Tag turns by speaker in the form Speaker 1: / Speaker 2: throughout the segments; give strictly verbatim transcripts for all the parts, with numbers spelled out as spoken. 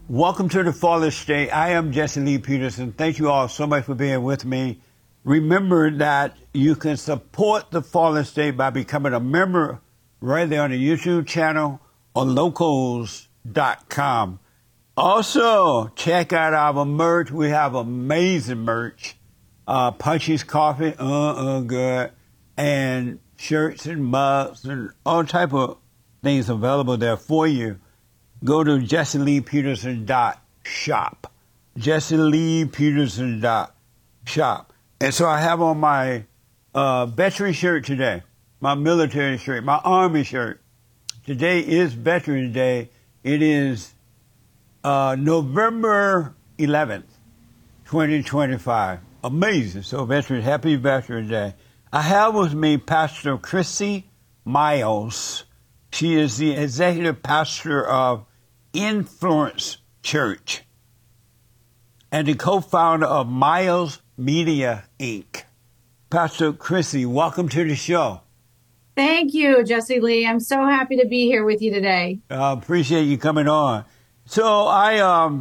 Speaker 1: Welcome to the Father's Day. I am Jesse Lee Peterson. Thank you all so much for being with me. Remember that you can support the Father's Day by becoming a member right there on the YouTube channel on locals dot com. Also, check out our merch. We have amazing merch. Uh, Punchy's Coffee, uh, uh, good. And shirts and mugs and all type of things available there for you. Go to jesse lee peterson dot shop. jesse lee peterson dot shop. And so I have on my uh, veteran shirt today, my military shirt, my Army shirt. Today is Veterans Day. It is uh, November eleventh, twenty twenty-five. Amazing. So veterans, happy Veterans Day. I have with me Pastor Chrissy Miles. She is the executive pastor of Influence Church and the co-founder of Miles Media, Incorporated. Pastor Chrissy, welcome to the show.
Speaker 2: Thank you, Jesse Lee. I'm so happy to be here with you today.
Speaker 1: I appreciate you coming on. So I, um,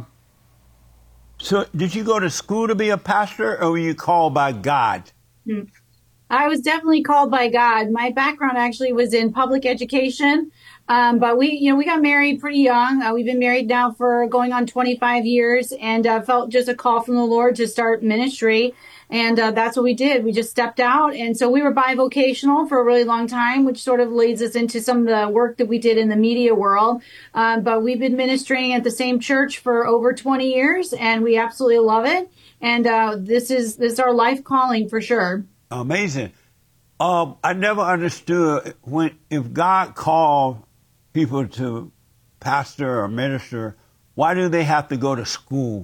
Speaker 1: so did you go to school to be a pastor, or were you called by God?
Speaker 2: Hmm. I was definitely called by God. My background actually was in public education. Um, but we, you know, we got married pretty young. Uh, we've been married now for going on twenty-five years, and uh, felt just a call from the Lord to start ministry. And uh, that's what we did. We just stepped out. And so we were bivocational for a really long time, which sort of leads us into some of the work that we did in the media world. Uh, but we've been ministering at the same church for over twenty years, and we absolutely love it. And uh, this is this is our life calling for sure.
Speaker 1: Amazing. Um, I never understood when if God called people to pastor or minister, why do they have to go to school?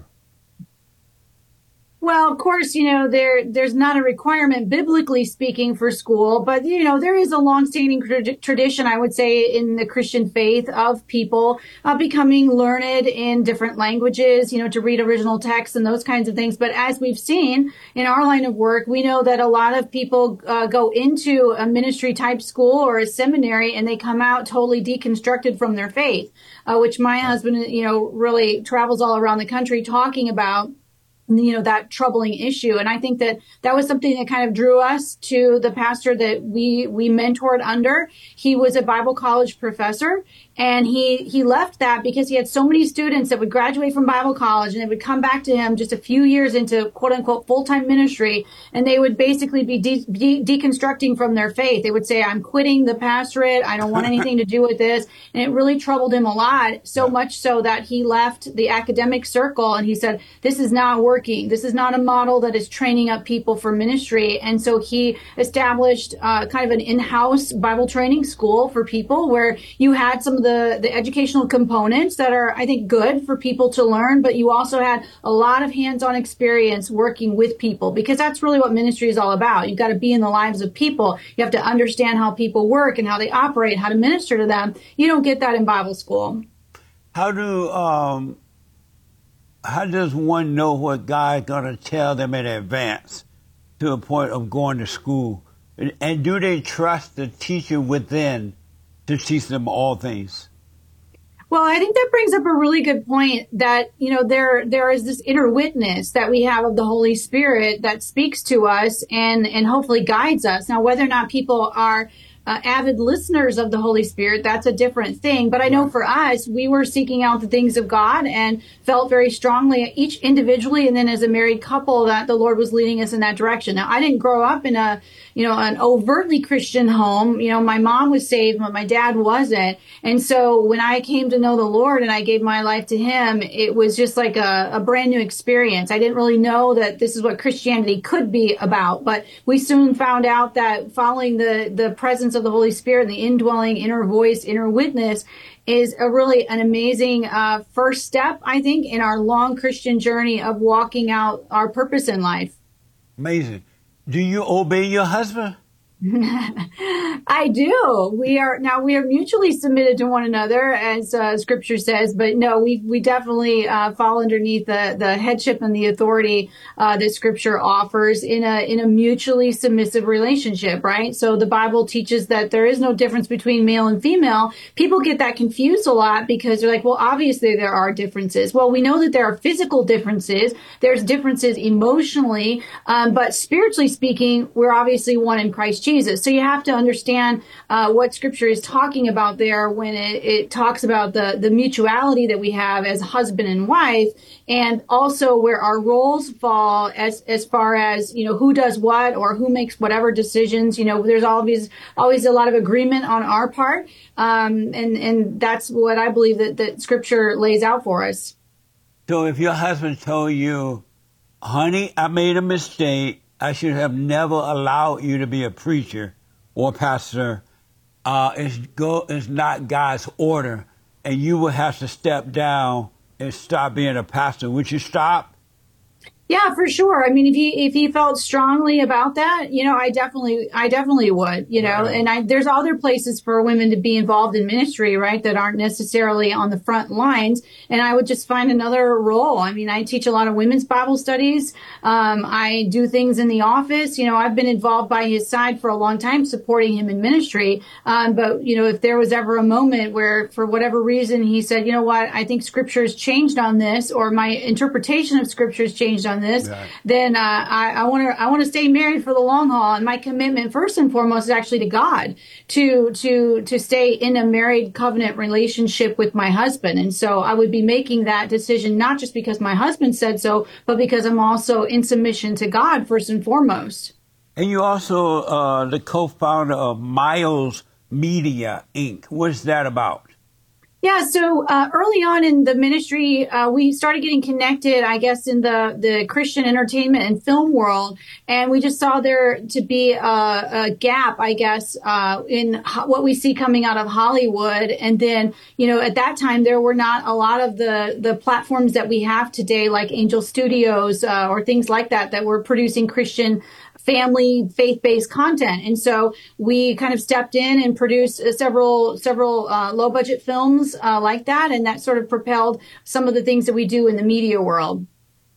Speaker 2: Well, of course, you know, there there's not a requirement, biblically speaking, for school, but, you know, there is a longstanding tra- tradition, I would say, in the Christian faith of people uh, becoming learned in different languages, you know, to read original texts and those kinds of things. But as we've seen in our line of work, we know that a lot of people uh, go into a ministry type school or a seminary and they come out totally deconstructed from their faith, uh, which my husband, you know, really travels all around the country talking about, you know, that troubling issue. And I think that that was something that kind of drew us to the pastor that we, we mentored under. He was a Bible college professor, and he, he left that because he had so many students that would graduate from Bible college and they would come back to him just a few years into quote unquote full-time ministry. And they would basically be de- de- deconstructing from their faith. They would say, I'm quitting the pastorate. I don't want anything to do with this. And it really troubled him a lot, so much so that he left the academic circle and he said, this is not working. This is not a model that is training up people for ministry. And so he established uh, kind of an in-house Bible training school for people where you had some of the, the educational components that are, I think, good for people to learn, but you also had a lot of hands-on experience working with people, because that's really what ministry is all about. You've got to be in the lives of people. You have to understand how people work and how they operate, how to minister to them. You don't get that in Bible school.
Speaker 1: How do, um, how does one know what God's going to tell them in advance to a point of going to school? And, and do they trust the teacher within to teach them all things?
Speaker 2: Well, I think that brings up a really good point that, you know, there there is this inner witness that we have of the Holy Spirit that speaks to us and, and hopefully guides us. Now, whether or not people are Uh, avid listeners of the Holy Spirit, that's a different thing. But I know for us, we were seeking out the things of God and felt very strongly, each individually and then as a married couple, that the Lord was leading us in that direction. Now, I didn't grow up in a, you know, an overtly Christian home. You know, my mom was saved, but my dad wasn't. And so when I came to know the Lord and I gave my life to him, it was just like a, a brand new experience. I didn't really know that this is what Christianity could be about, but we soon found out that following the, the presence of the Holy Spirit, the indwelling inner voice, inner witness, is a really an amazing uh, first step, I think, in our long Christian journey of walking out our purpose in life.
Speaker 1: Amazing. Do you obey your husband?
Speaker 2: I do. We are now we are mutually submitted to one another, as uh, Scripture says. But no, we we definitely uh, fall underneath the the headship and the authority uh, that Scripture offers in a in a mutually submissive relationship, right? So the Bible teaches that there is no difference between male and female. People get that confused a lot because they're like, well, obviously there are differences. Well, we know that there are physical differences. There's differences emotionally, um, but spiritually speaking, we're obviously one in Christ Jesus. Jesus. So you have to understand uh, what Scripture is talking about there when it, it talks about the, the mutuality that we have as husband and wife, and also where our roles fall as as far as, you know, who does what or who makes whatever decisions. You know, there's always always a lot of agreement on our part, um, and and that's what I believe that, that Scripture lays out for us.
Speaker 1: So if your husband told you, honey, I made a mistake, I should have never allowed you to be a preacher or pastor. Uh, it's, go, it's not God's order, and you will have to step down and stop being a pastor. Would you stop?
Speaker 2: Yeah, for sure. I mean, if he if he felt strongly about that, you know, I definitely I definitely would, you know,
Speaker 1: Right.
Speaker 2: and I there's other places for women to be involved in ministry, right, that aren't necessarily on the front lines. And I would just find another role. I mean, I teach a lot of women's Bible studies. Um, I do things in the office. You know, I've been involved by his side for a long time, supporting him in ministry. Um, but, you know, if there was ever a moment where, for whatever reason, he said, you know what, I think Scripture's changed on this, or my interpretation of Scripture's changed on this,
Speaker 1: Right.
Speaker 2: then uh, I want to I want to stay married for the long haul. And my commitment, first and foremost, is actually to God, to to to stay in a married covenant relationship with my husband. And so I would be making that decision not just because my husband said so, but because I'm also in submission to God first and foremost.
Speaker 1: And you also uh, the co-founder of Miles Media, Incorporated. What is that about?
Speaker 2: Yeah, so uh, early on in the ministry, uh, we started getting connected, I guess, in the, the Christian entertainment and film world. And we just saw there to be a, a gap, I guess, uh, in ho- what we see coming out of Hollywood. And then, you know, at that time, there were not a lot of the, the platforms that we have today, like Angel Studios uh, or things like that, that were producing Christian family faith-based content. And so we kind of stepped in and produced uh, several several uh, low-budget films uh, like that, and that sort of propelled some of the things that we do in the media world.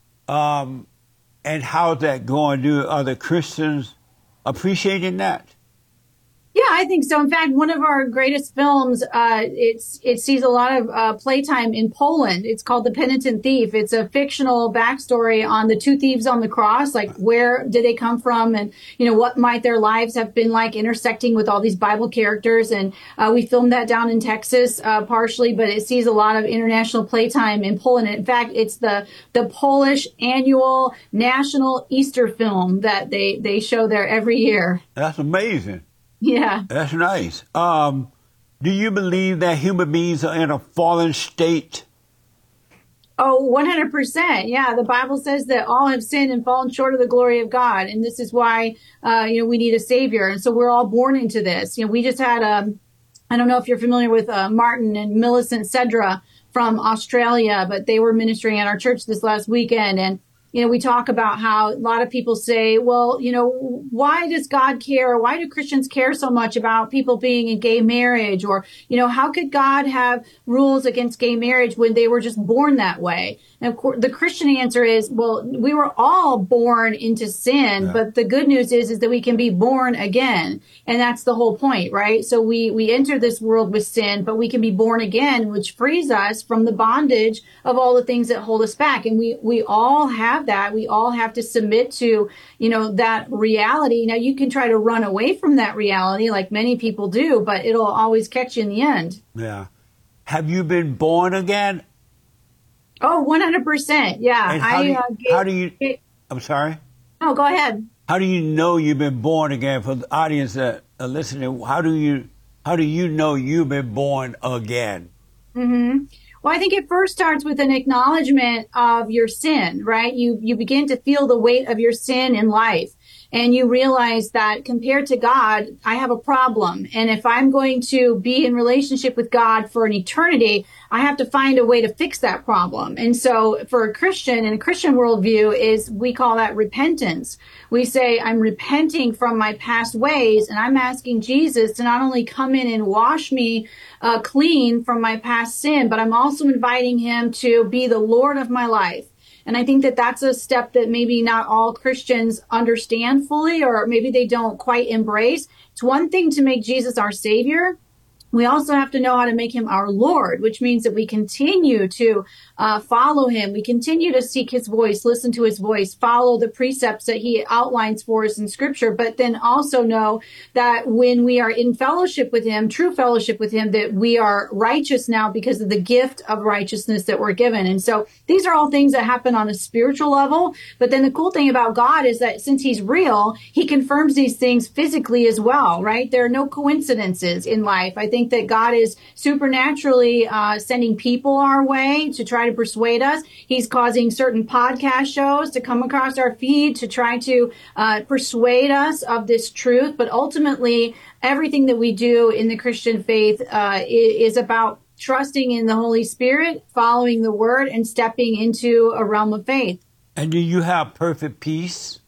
Speaker 1: Um, and how's that going? Do other Christians appreciating that?
Speaker 2: Yeah, I think so. In fact, one of our greatest films, uh, it's it sees a lot of uh, playtime in Poland. It's called The Penitent Thief. It's a fictional backstory on the two thieves on the cross, like where did they come from, and you know what might their lives have been like, intersecting with all these Bible characters. And uh, we filmed that down in Texas, uh, partially, but it sees a lot of international playtime in Poland. And in fact, it's the the Polish annual national Easter film that they they show there every year.
Speaker 1: That's amazing.
Speaker 2: Yeah.
Speaker 1: That's nice. Um, do you believe that human beings are in a fallen state?
Speaker 2: Oh, one hundred percent. Yeah. The Bible says that all have sinned and fallen short of the glory of God. And this is why, uh, you know, we need a savior. And so we're all born into this. You know, we just had, um, I don't know if you're familiar with uh, Martin and Millicent Cedra from Australia, but they were ministering at our church this last weekend. And you know, we talk about how a lot of people say, well, you know, why does God care? Why do Christians care so much about people being in gay marriage? Or, you know, how could God have rules against gay marriage when they were just born that way? And of course, the Christian answer is, well, we were all born into sin,
Speaker 1: Yeah.
Speaker 2: but the good news is, is that we can be born again. And that's the whole point, right? So we, we enter this world with sin, but we can be born again, which frees us from the bondage of all the things that hold us back. And we, we all have that. We all have to submit to, you know, that reality. Now you can try to run away from that reality like many people do, but it'll always catch you in the end.
Speaker 1: Yeah. Have you been born again?
Speaker 2: Oh, one hundred percent. Yeah.
Speaker 1: And how, do you,
Speaker 2: uh, get-
Speaker 1: how do you,
Speaker 2: get-
Speaker 1: I'm sorry?
Speaker 2: oh, go ahead.
Speaker 1: How do you know you've been born again? For the audience that are listening, how do you, how do you know you've been born again?
Speaker 2: Mm-hmm. Well, I think it first starts with an acknowledgement of your sin, right? You you begin to feel the weight of your sin in life. And you realize that compared to God, I have a problem. And if I'm going to be in relationship with God for an eternity, I have to find a way to fix that problem. And so for a Christian, in a Christian worldview, is we call that repentance. We say, I'm repenting from my past ways, and I'm asking Jesus to not only come in and wash me uh, clean from my past sin, but I'm also inviting him to be the Lord of my life. And I think that that's a step that maybe not all Christians understand fully, or maybe they don't quite embrace. It's one thing to make Jesus our Savior. We also have to know how to make him our Lord, which means that we continue to uh, follow him. We continue to seek his voice, listen to his voice, follow the precepts that he outlines for us in scripture, but then also know that when we are in fellowship with him, true fellowship with him, that we are righteous now because of the gift of righteousness that we're given. And so these are all things that happen on a spiritual level. But then the cool thing about God is that since he's real, he confirms these things physically as well, right? There are no coincidences in life. I think that God is supernaturally uh, sending people our way to try to persuade us. He's causing certain podcast shows to come across our feed to try to uh, persuade us of this truth. But ultimately, everything that we do in the Christian faith uh, is about trusting in the Holy Spirit, following the word, and stepping into a realm of faith.
Speaker 1: And do you have perfect peace?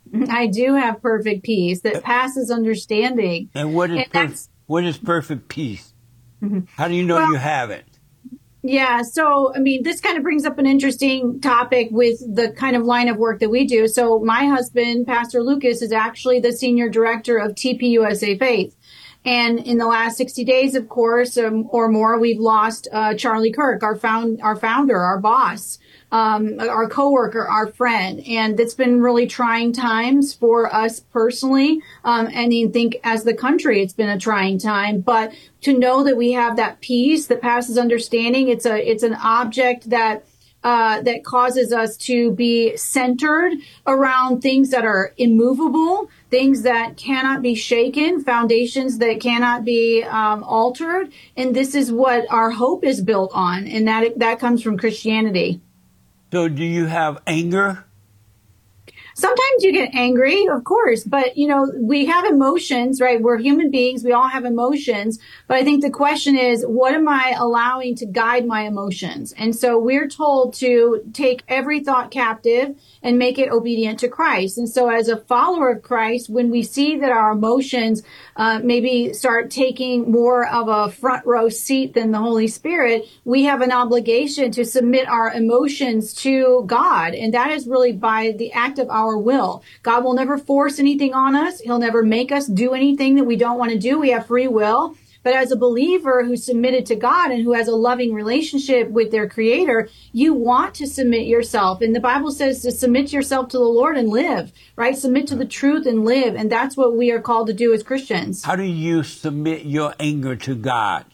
Speaker 2: I do have perfect peace that passes understanding.
Speaker 1: And what is
Speaker 2: And
Speaker 1: perfect?
Speaker 2: that's-
Speaker 1: What is perfect peace?
Speaker 2: Mm-hmm.
Speaker 1: How do you know
Speaker 2: Well,
Speaker 1: you have it?
Speaker 2: Yeah. So, I mean, this kind of brings up an interesting topic with the kind of line of work that we do. So my husband, Pastor Lucas, is actually the senior director of T P U S A Faith. And in the last sixty days, of course, um, or more, we've lost uh, Charlie Kirk, our found, our founder, our boss, um, our coworker, our friend. And it's been really trying times for us personally. Um, and I think as the country, it's been a trying time. But to know that we have that peace that passes understanding, it's a it's an object that Uh, that causes us to be centered around things that are immovable, things that cannot be shaken, foundations that cannot be um, altered. And this is what our hope is built on. And that that comes from Christianity.
Speaker 1: So do you have anger?
Speaker 2: Sometimes you get angry, of course, but you know, we have emotions, right? We're human beings. We all have emotions. But I think the question is, what am I allowing to guide my emotions? And so we're told to take every thought captive and make it obedient to Christ. And so as a follower of Christ, when we see that our emotions uh, maybe start taking more of a front row seat than the Holy Spirit, we have an obligation to submit our emotions to God. And that is really by the act of our will. God will never force anything on us. He'll never make us do anything that we don't want to do. We have free will. But as a believer who's submitted to God and who has a loving relationship with their creator, you want to submit yourself. And the Bible says to submit yourself to the Lord and live, right? Submit to the truth and live. And that's what we are called to do as Christians.
Speaker 1: How do you submit your anger to God?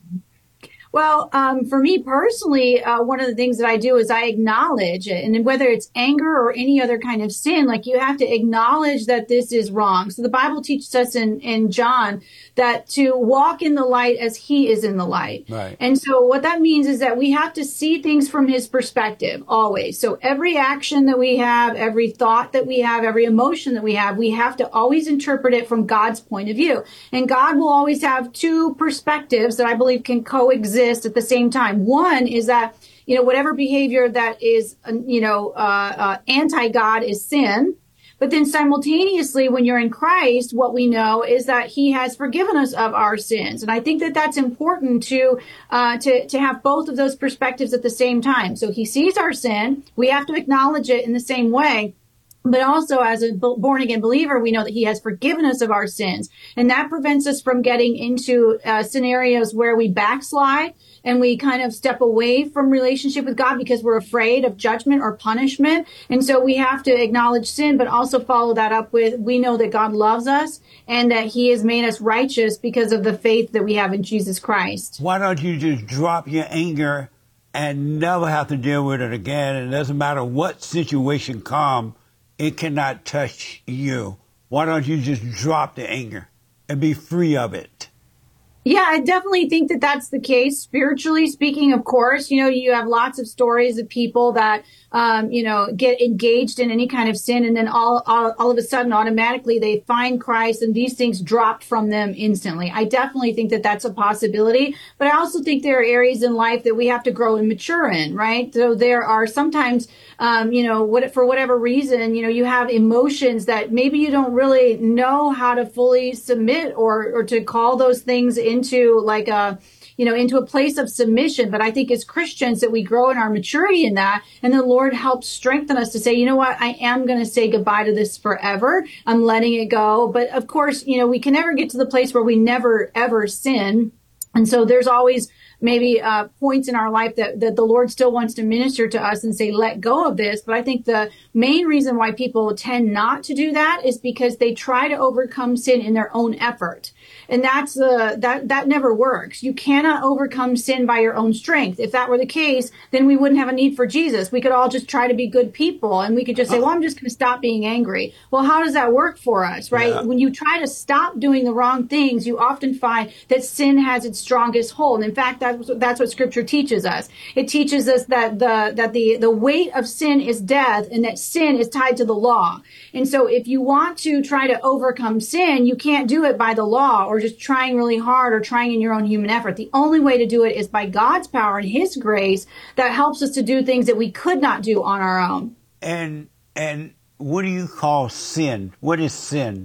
Speaker 2: Well, um, for me personally, uh, one of the things that I do is I acknowledge it. And whether it's anger or any other kind of sin, like you have to acknowledge that this is wrong. So the Bible teaches us in, in John that to walk in the light as he is in the light.
Speaker 1: Right.
Speaker 2: And so what that means is that we have to see things from his perspective always. So every action that we have, every thought that we have, every emotion that we have, we have to always interpret it from God's point of view. And God will always have two perspectives that I believe can coexist at the same time. One is that, you know, whatever behavior that is, uh, you know, uh, uh, anti-God is sin. But then simultaneously, when you're in Christ, what we know is that he has forgiven us of our sins. And I think that that's important to, uh, to, to have both of those perspectives at the same time. So he sees our sin. We have to acknowledge it in the same way. But also as a born again believer, we know that he has forgiven us of our sins. And that prevents us from getting into uh, scenarios where we backslide and we kind of step away from relationship with God because we're afraid of judgment or punishment. And so we have to acknowledge sin, but also follow that up with, we know that God loves us and that he has made us righteous because of the faith that we have in Jesus Christ.
Speaker 1: Why don't you just drop your anger and never have to deal with it again? And it doesn't matter what situation comes, it cannot touch you. Why don't you just drop the anger and be free of it?
Speaker 2: Yeah, I definitely think that that's the case. Spiritually speaking, of course, you know, you have lots of stories of people that, um, you know, get engaged in any kind of sin, and then all, all, all of a sudden, automatically, they find Christ, and these things drop from them instantly. I definitely think that that's a possibility, but I also think there are areas in life that we have to grow and mature in, right? So there are sometimes, um, you know, what for whatever reason, you know, you have emotions that maybe you don't really know how to fully submit or or to call those things into like a, you know, into a place of submission. But I think as Christians that we grow in our maturity in that, and the Lord helps strengthen us to say, you know what, I am going to say goodbye to this forever. I'm letting it go. But of course, you know, we can never get to the place where we never, ever sin. And so there's always maybe uh, points in our life that, that the Lord still wants to minister to us and say, let go of this. But I think the main reason why people tend not to do that is because they try to overcome sin in their own effort. And that's the, that, that never works. You cannot overcome sin by your own strength. If that were the case, then we wouldn't have a need for Jesus. We could all just try to be good people, and we could just say, well, I'm just going to stop being angry. Well, how does that work for us, right? Yeah. When you try to stop doing the wrong things, you often find that sin has its strongest hold. In fact, that's, that's what Scripture teaches us. It teaches us that the, that the, the weight of sin is death, and that sin is tied to the law. And so if you want to try to overcome sin, you can't do it by the law or just trying really hard or trying in your own human effort. The only way to do it is by God's power and His grace that helps us to do things that we could not do on our own.
Speaker 1: And and what do you call sin? What is sin?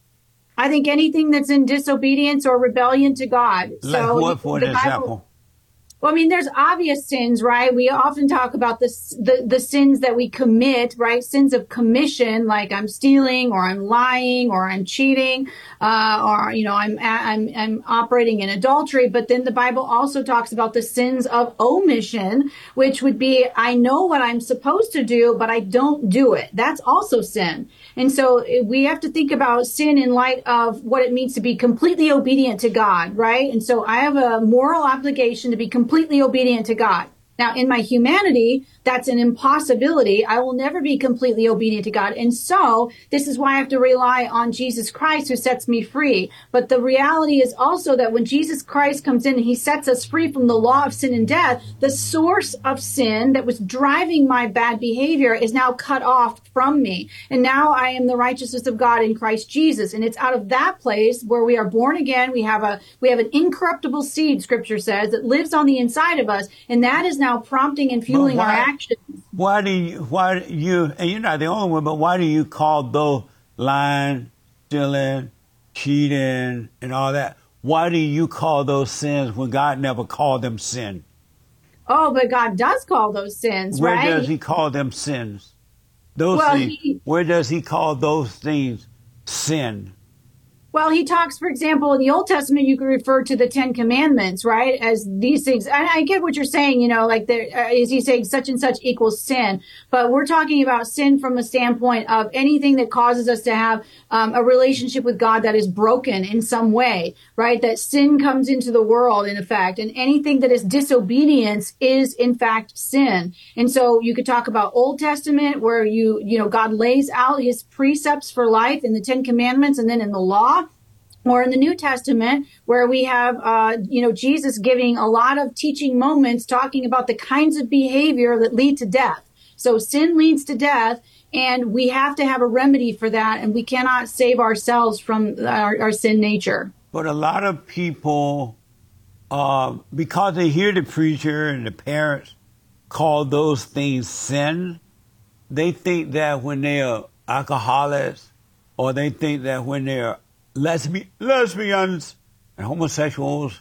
Speaker 2: I think anything that's in disobedience or rebellion to God.
Speaker 1: Like
Speaker 2: so
Speaker 1: what, for
Speaker 2: the
Speaker 1: example?
Speaker 2: Bible, well, I mean, there's obvious sins, right? We often talk about this, the, the sins that we commit, right? Sins of commission, like I'm stealing or I'm lying or I'm cheating, uh, or, you know, I'm, I'm, I'm operating in adultery. But then the Bible also talks about the sins of omission, which would be, I know what I'm supposed to do, but I don't do it. That's also sin. And so we have to think about sin in light of what it means to be completely obedient to God, right? And so I have a moral obligation to be completely completely obedient to God. Now, in my humanity, that's an impossibility. I will never be completely obedient to God. And so this is why I have to rely on Jesus Christ, who sets me free. But the reality is also that when Jesus Christ comes in and He sets us free from the law of sin and death, the source of sin that was driving my bad behavior is now cut off from me. And now I am the righteousness of God in Christ Jesus. And it's out of that place where we are born again. We have a, we have an incorruptible seed, Scripture says, that lives on the inside of us. And that is now prompting and fueling why, our actions.
Speaker 1: Why do you, why do you, and you're not the only one, but why do you call those lying, stealing, cheating, and all that? Why do you call those sins when God never called them sin?
Speaker 2: Oh, but God does call those sins,
Speaker 1: Where
Speaker 2: right?
Speaker 1: Where does He call them sins? Those
Speaker 2: well,
Speaker 1: things. He, where does He call those things sin?
Speaker 2: Well, He talks, for example, in the Old Testament, you could refer to the Ten Commandments, right, as these things. And I get what you're saying, you know, like there, uh, is He saying such and such equals sin? But we're talking about sin from a standpoint of anything that causes us to have um, a relationship with God that is broken in some way, right? That sin comes into the world, in effect, and anything that is disobedience is, in fact, sin. And so you could talk about Old Testament, where you, you know, God lays out His precepts for life in the Ten Commandments, and then in the law. Or in the New Testament, where we have, uh, you know, Jesus giving a lot of teaching moments talking about the kinds of behavior that lead to death. So sin leads to death, and we have to have a remedy for that, and we cannot save ourselves from our, our sin nature.
Speaker 1: But a lot of people, uh, because they hear the preacher and the parents call those things sin, they think that when they are alcoholics, or they think that when they're lesbi- lesbians and homosexuals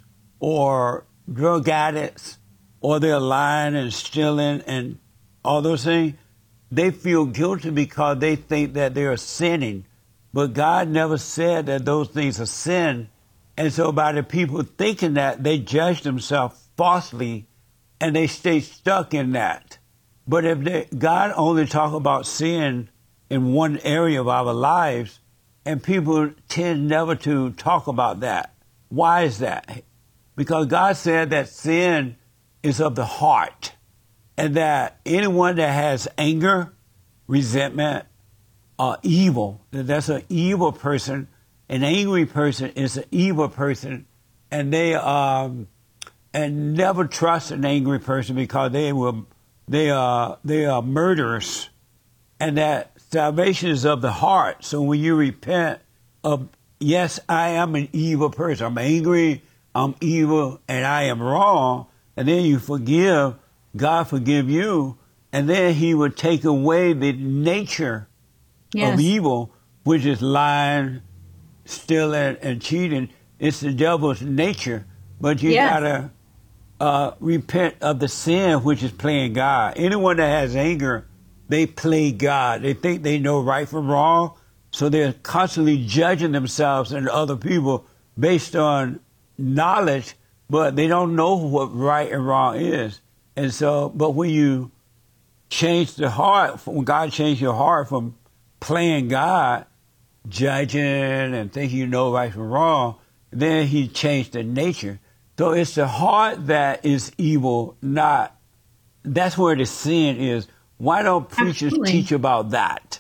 Speaker 1: or drug addicts, or they're lying and stealing and all those things, they feel guilty because they think that they are sinning. But God never said that those things are sin. And so by the people thinking that, they judge themselves falsely, and they stay stuck in that. But if they, God only talk about sin in one area of our lives, and people tend never to talk about that. Why is that? Because God said that sin is of the heart, and that anyone that has anger, resentment, or evil, that that's an evil person. An angry person is an evil person, and they um and never trust an angry person because they will they are they are murderers, and that salvation is of the heart. So when you repent of, yes, I am an evil person, I'm angry, I'm evil, and I am wrong, and then you forgive, God forgive you, and then he would take away the nature
Speaker 2: Yes.
Speaker 1: of evil, which is lying, stealing, and cheating. It's the devil's nature, but you
Speaker 2: Yes.
Speaker 1: gotta uh, repent of the sin, which is playing God. Anyone that has anger, they play God. They think they know right from wrong, so they're constantly judging themselves and other people based on knowledge, but they don't know what right and wrong is. And so, but when you change the heart, when God changed your heart from playing God, judging and thinking you know right from wrong, then he changed the nature. So it's the heart that is evil, not, that's where the sin is. Why don't preachers
Speaker 2: Absolutely.
Speaker 1: teach about that?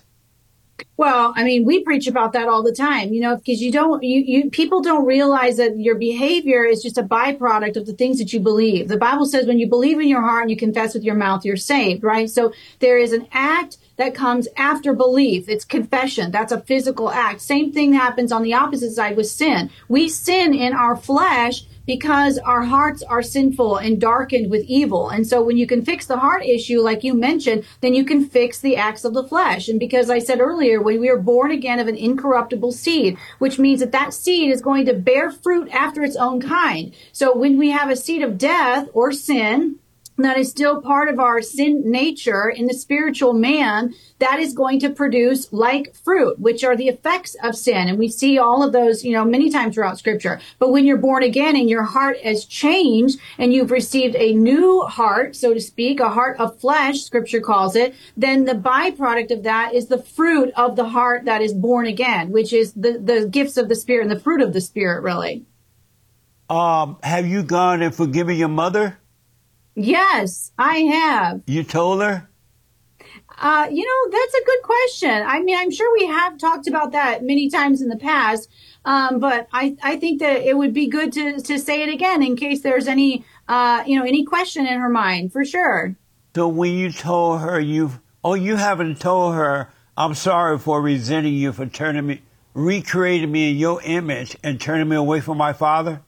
Speaker 2: Well, I mean, we preach about that all the time, you know, because you don't, you, you, people don't realize that your behavior is just a byproduct of the things that you believe. The Bible says when you believe in your heart and you confess with your mouth, you're saved, right? So there is an act that comes after belief. It's confession. That's a physical act. Same thing happens on the opposite side with sin. We sin in our flesh because our hearts are sinful and darkened with evil. And so when you can fix the heart issue, like you mentioned, then you can fix the acts of the flesh. And because I said earlier, when we are born again of an incorruptible seed, which means that that seed is going to bear fruit after its own kind. So when we have a seed of death or sin, that is still part of our sin nature in the spiritual man, that is going to produce like fruit, which are the effects of sin. And we see all of those, you know, many times throughout scripture. But when you're born again and your heart has changed and you've received a new heart, so to speak, a heart of flesh, scripture calls it, then the byproduct of that is the fruit of the heart that is born again, which is the, the gifts of the Spirit and the fruit of the Spirit, really.
Speaker 1: Um, have you gone and forgiven your mother?
Speaker 2: Yes, I have.
Speaker 1: You told her?
Speaker 2: Uh, you know, that's a good question. I mean, I'm sure we have talked about that many times in the past, um, but I, I think that it would be good to, to say it again in case there's any, uh, you know, any question in her mind, for sure.
Speaker 1: So when you told her you, oh, you haven't told her, I'm sorry for resenting you for turning me, recreating me in your image and turning me away from my father?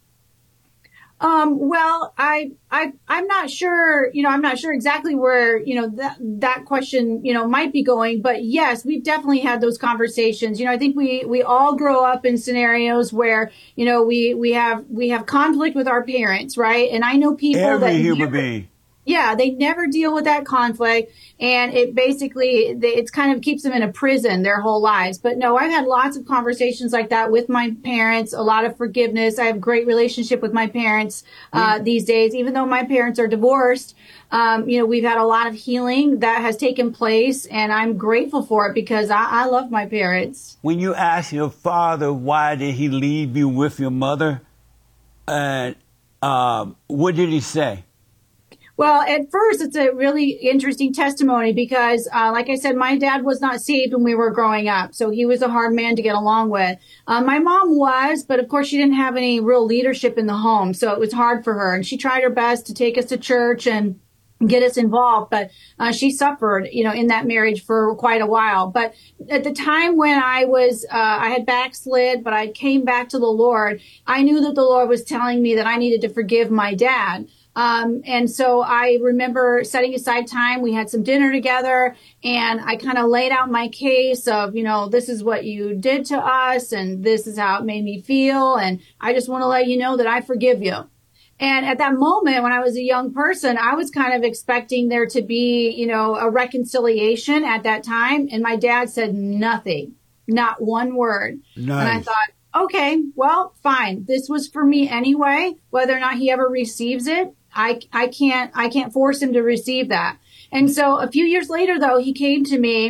Speaker 2: Um, well, I, I, I'm not sure, you know, I'm not sure exactly where, you know, that, that question, you know, might be going, but yes, we've definitely had those conversations. You know, I think we, we all grow up in scenarios where, you know, we, we have, we have conflict with our parents, right? And I know people
Speaker 1: Every
Speaker 2: that
Speaker 1: human
Speaker 2: never,
Speaker 1: being.
Speaker 2: yeah, they never deal with that conflict, and it basically, it's kind of keeps them in a prison their whole lives. But no, I've had lots of conversations like that with my parents, a lot of forgiveness. I have a great relationship with my parents uh,
Speaker 1: Mm.
Speaker 2: these days, even though my parents are divorced. Um, you know, we've had a lot of healing that has taken place, and I'm grateful for it because I, I love my parents.
Speaker 1: When you ask your father why did he leave you with your mother, and um, what did he say?
Speaker 2: Well, at first, it's a really interesting testimony because, uh, like I said, my dad was not saved when we were growing up. So he was a hard man to get along with. Uh, my mom was, but of course, she didn't have any real leadership in the home. So it was hard for her. And she tried her best to take us to church and get us involved. But uh, she suffered, you know, in that marriage for quite a while. But at the time when I was, uh, I had backslid, but I came back to the Lord, I knew that the Lord was telling me that I needed to forgive my dad. Um, and so I remember setting aside time. We had some dinner together and I kind of laid out my case of, you know, this is what you did to us and this is how it made me feel. And I just want to let you know that I forgive you. And at that moment, when I was a young person, I was kind of expecting there to be, you know, a reconciliation at that time. And my dad said nothing, not one word.
Speaker 1: Nice.
Speaker 2: And I thought, okay, well, fine. This was for me anyway, whether or not he ever receives it. I, I can't, I can't force him to receive that. And so a few years later, though, he came to me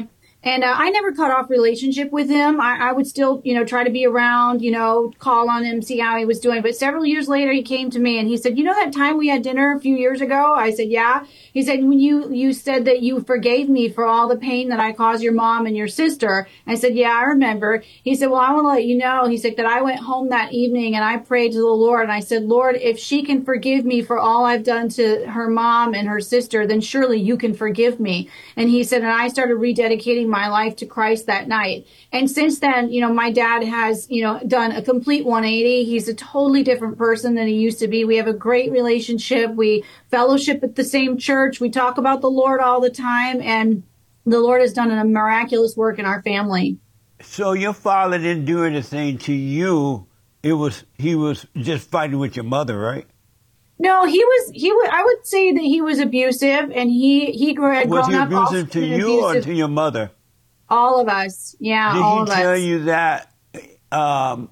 Speaker 2: And uh, I never cut off relationship with him. I, I would still, you know, try to be around, you know, call on him, see how he was doing. But several years later, he came to me and he said, you know, that time we had dinner a few years ago? I said, yeah. He said, when you, you said that you forgave me for all the pain that I caused your mom and your sister. I said, yeah, I remember. He said, well, I want to let you know. He said that I went home that evening and I prayed to the Lord. And I said, Lord, if she can forgive me for all I've done to her mom and her sister, then surely you can forgive me. And he said, and I started rededicating my life to Christ that night. And since then, you know, my dad has, you know, done a complete one eighty. He's a totally different person than he used to be. We have a great relationship. We fellowship at the same church. We talk about the Lord all the time. And the Lord has done a miraculous work in our family.
Speaker 1: So your father didn't do anything to you. It was, he was just fighting with your mother, right?
Speaker 2: No, he was, he would, I would say that he was abusive and he, he grew, had
Speaker 1: Was
Speaker 2: grown
Speaker 1: he
Speaker 2: up also
Speaker 1: abusive to
Speaker 2: in an
Speaker 1: you or
Speaker 2: abusive-
Speaker 1: to your mother?
Speaker 2: All of us. Yeah,
Speaker 1: Did
Speaker 2: all
Speaker 1: he
Speaker 2: of
Speaker 1: tell
Speaker 2: us.
Speaker 1: you that um,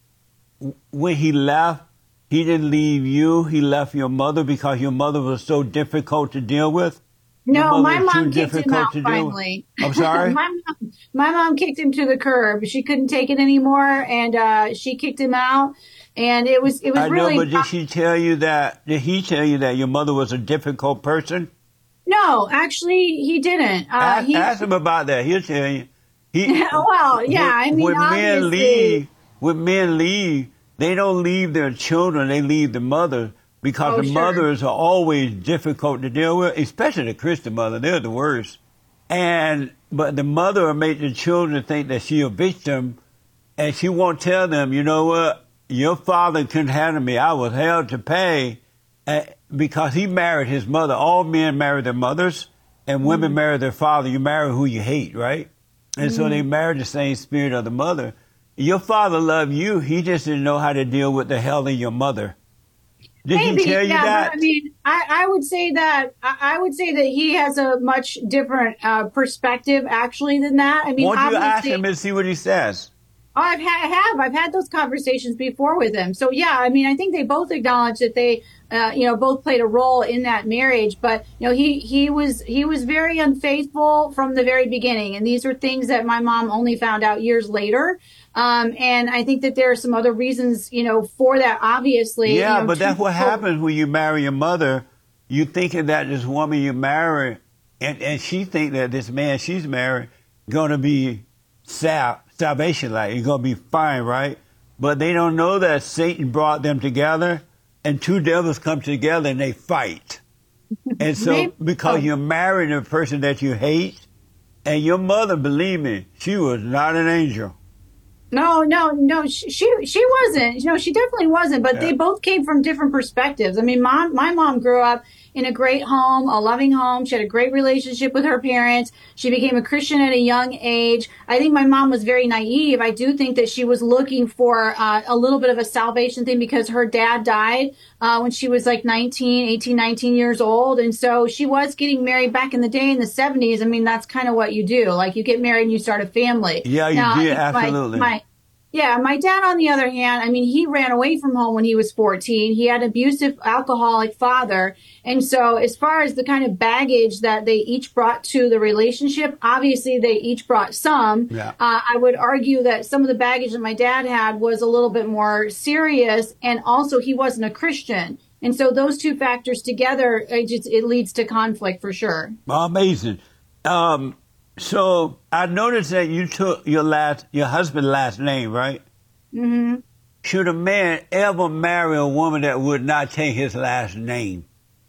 Speaker 1: when he left, he didn't leave you, he left your mother because your mother was so difficult to deal with? Your
Speaker 2: No,
Speaker 1: mother
Speaker 2: my
Speaker 1: was too
Speaker 2: mom kicked him
Speaker 1: difficult
Speaker 2: out
Speaker 1: to deal with?
Speaker 2: finally.
Speaker 1: I'm sorry?
Speaker 2: my mom, my mom kicked him to the curb. She couldn't take it anymore, and uh, she kicked him out. And it was it was
Speaker 1: I
Speaker 2: really
Speaker 1: know, but did she tell you that, did he tell you that your mother was a difficult person?
Speaker 2: no, actually, he didn't. Uh,
Speaker 1: ask,
Speaker 2: he,
Speaker 1: ask him about that. He'll tell you. He,
Speaker 2: well, yeah, I mean,
Speaker 1: when men
Speaker 2: obviously-
Speaker 1: leave, when men leave, they don't leave their children, they leave the mother because
Speaker 2: Oh,
Speaker 1: the
Speaker 2: sure.
Speaker 1: mothers are always difficult to deal with, especially the Christian mother. They're the worst. And, but the mother will make the children think that she's a victim and she won't tell them, you know what, your father couldn't handle me. I was held to pay uh, because he married his mother. All men marry their mothers and women
Speaker 2: Mm-hmm.
Speaker 1: marry their father. You marry who you hate, right? And so they
Speaker 2: Mm-hmm.
Speaker 1: married the same spirit of the mother. Your father loved you. He just didn't know how to deal with the hell in your mother. Did
Speaker 2: Maybe,
Speaker 1: he tell you
Speaker 2: yeah,
Speaker 1: that?
Speaker 2: but I mean, I, I would say that I, I would say that he has a much different uh, perspective actually than that. I mean,
Speaker 1: Won't you ask
Speaker 2: obviously-
Speaker 1: him and see what he says?
Speaker 2: Oh, I've had, have. I've had those conversations before with him. So yeah, I mean, I think they both acknowledge that they, uh, you know, both played a role in that marriage. But you know, he he was he was very unfaithful from the very beginning, and these are things that my mom only found out years later. Um, and I think that there are some other reasons, you know, for that. Obviously,
Speaker 1: Yeah,
Speaker 2: you know,
Speaker 1: but that's
Speaker 2: two
Speaker 1: what
Speaker 2: people-
Speaker 1: happens when you marry your mother. You thinking that this woman you marry, and, and she think that this man she's married gonna be sal- salvation like you're gonna be fine, right? But they don't know that Satan brought them together, and two devils come together and they fight. And so,
Speaker 2: Maybe-
Speaker 1: because
Speaker 2: oh.
Speaker 1: you're marrying a person that you hate, and your mother, believe me, she was not an angel.
Speaker 2: No, no, no. She she, she wasn't. No, she definitely wasn't. But
Speaker 1: Yeah.
Speaker 2: they both came from different perspectives. I mean, mom, my mom grew up in a great home, a loving home. She had a great relationship with her parents. She became a Christian at a young age. I think my mom was very naive. I do think that she was looking for uh, a little bit of a salvation thing because her dad died uh, when she was like nineteen, eighteen, nineteen years old. And so she was getting married back in the day in the seventies. I mean, that's kind of what you do. Like you get married and you start a family.
Speaker 1: Yeah, you
Speaker 2: Now,
Speaker 1: did,
Speaker 2: my-
Speaker 1: absolutely.
Speaker 2: my- Yeah, my dad, on the other hand, I mean, he ran away from home when he was fourteen. He had an abusive, alcoholic father. And so as far as the kind of baggage that they each brought to the relationship, obviously they each brought some.
Speaker 1: Yeah.
Speaker 2: Uh, I would argue that some of the baggage that my dad had was a little bit more serious. And also he wasn't a Christian. And so those two factors together, it, just, it leads to conflict for sure.
Speaker 1: Amazing. Um, so I noticed that you took your last, your husband's last name, right?
Speaker 2: Mm-hmm.
Speaker 1: Should a man ever marry a woman that would not take his last name?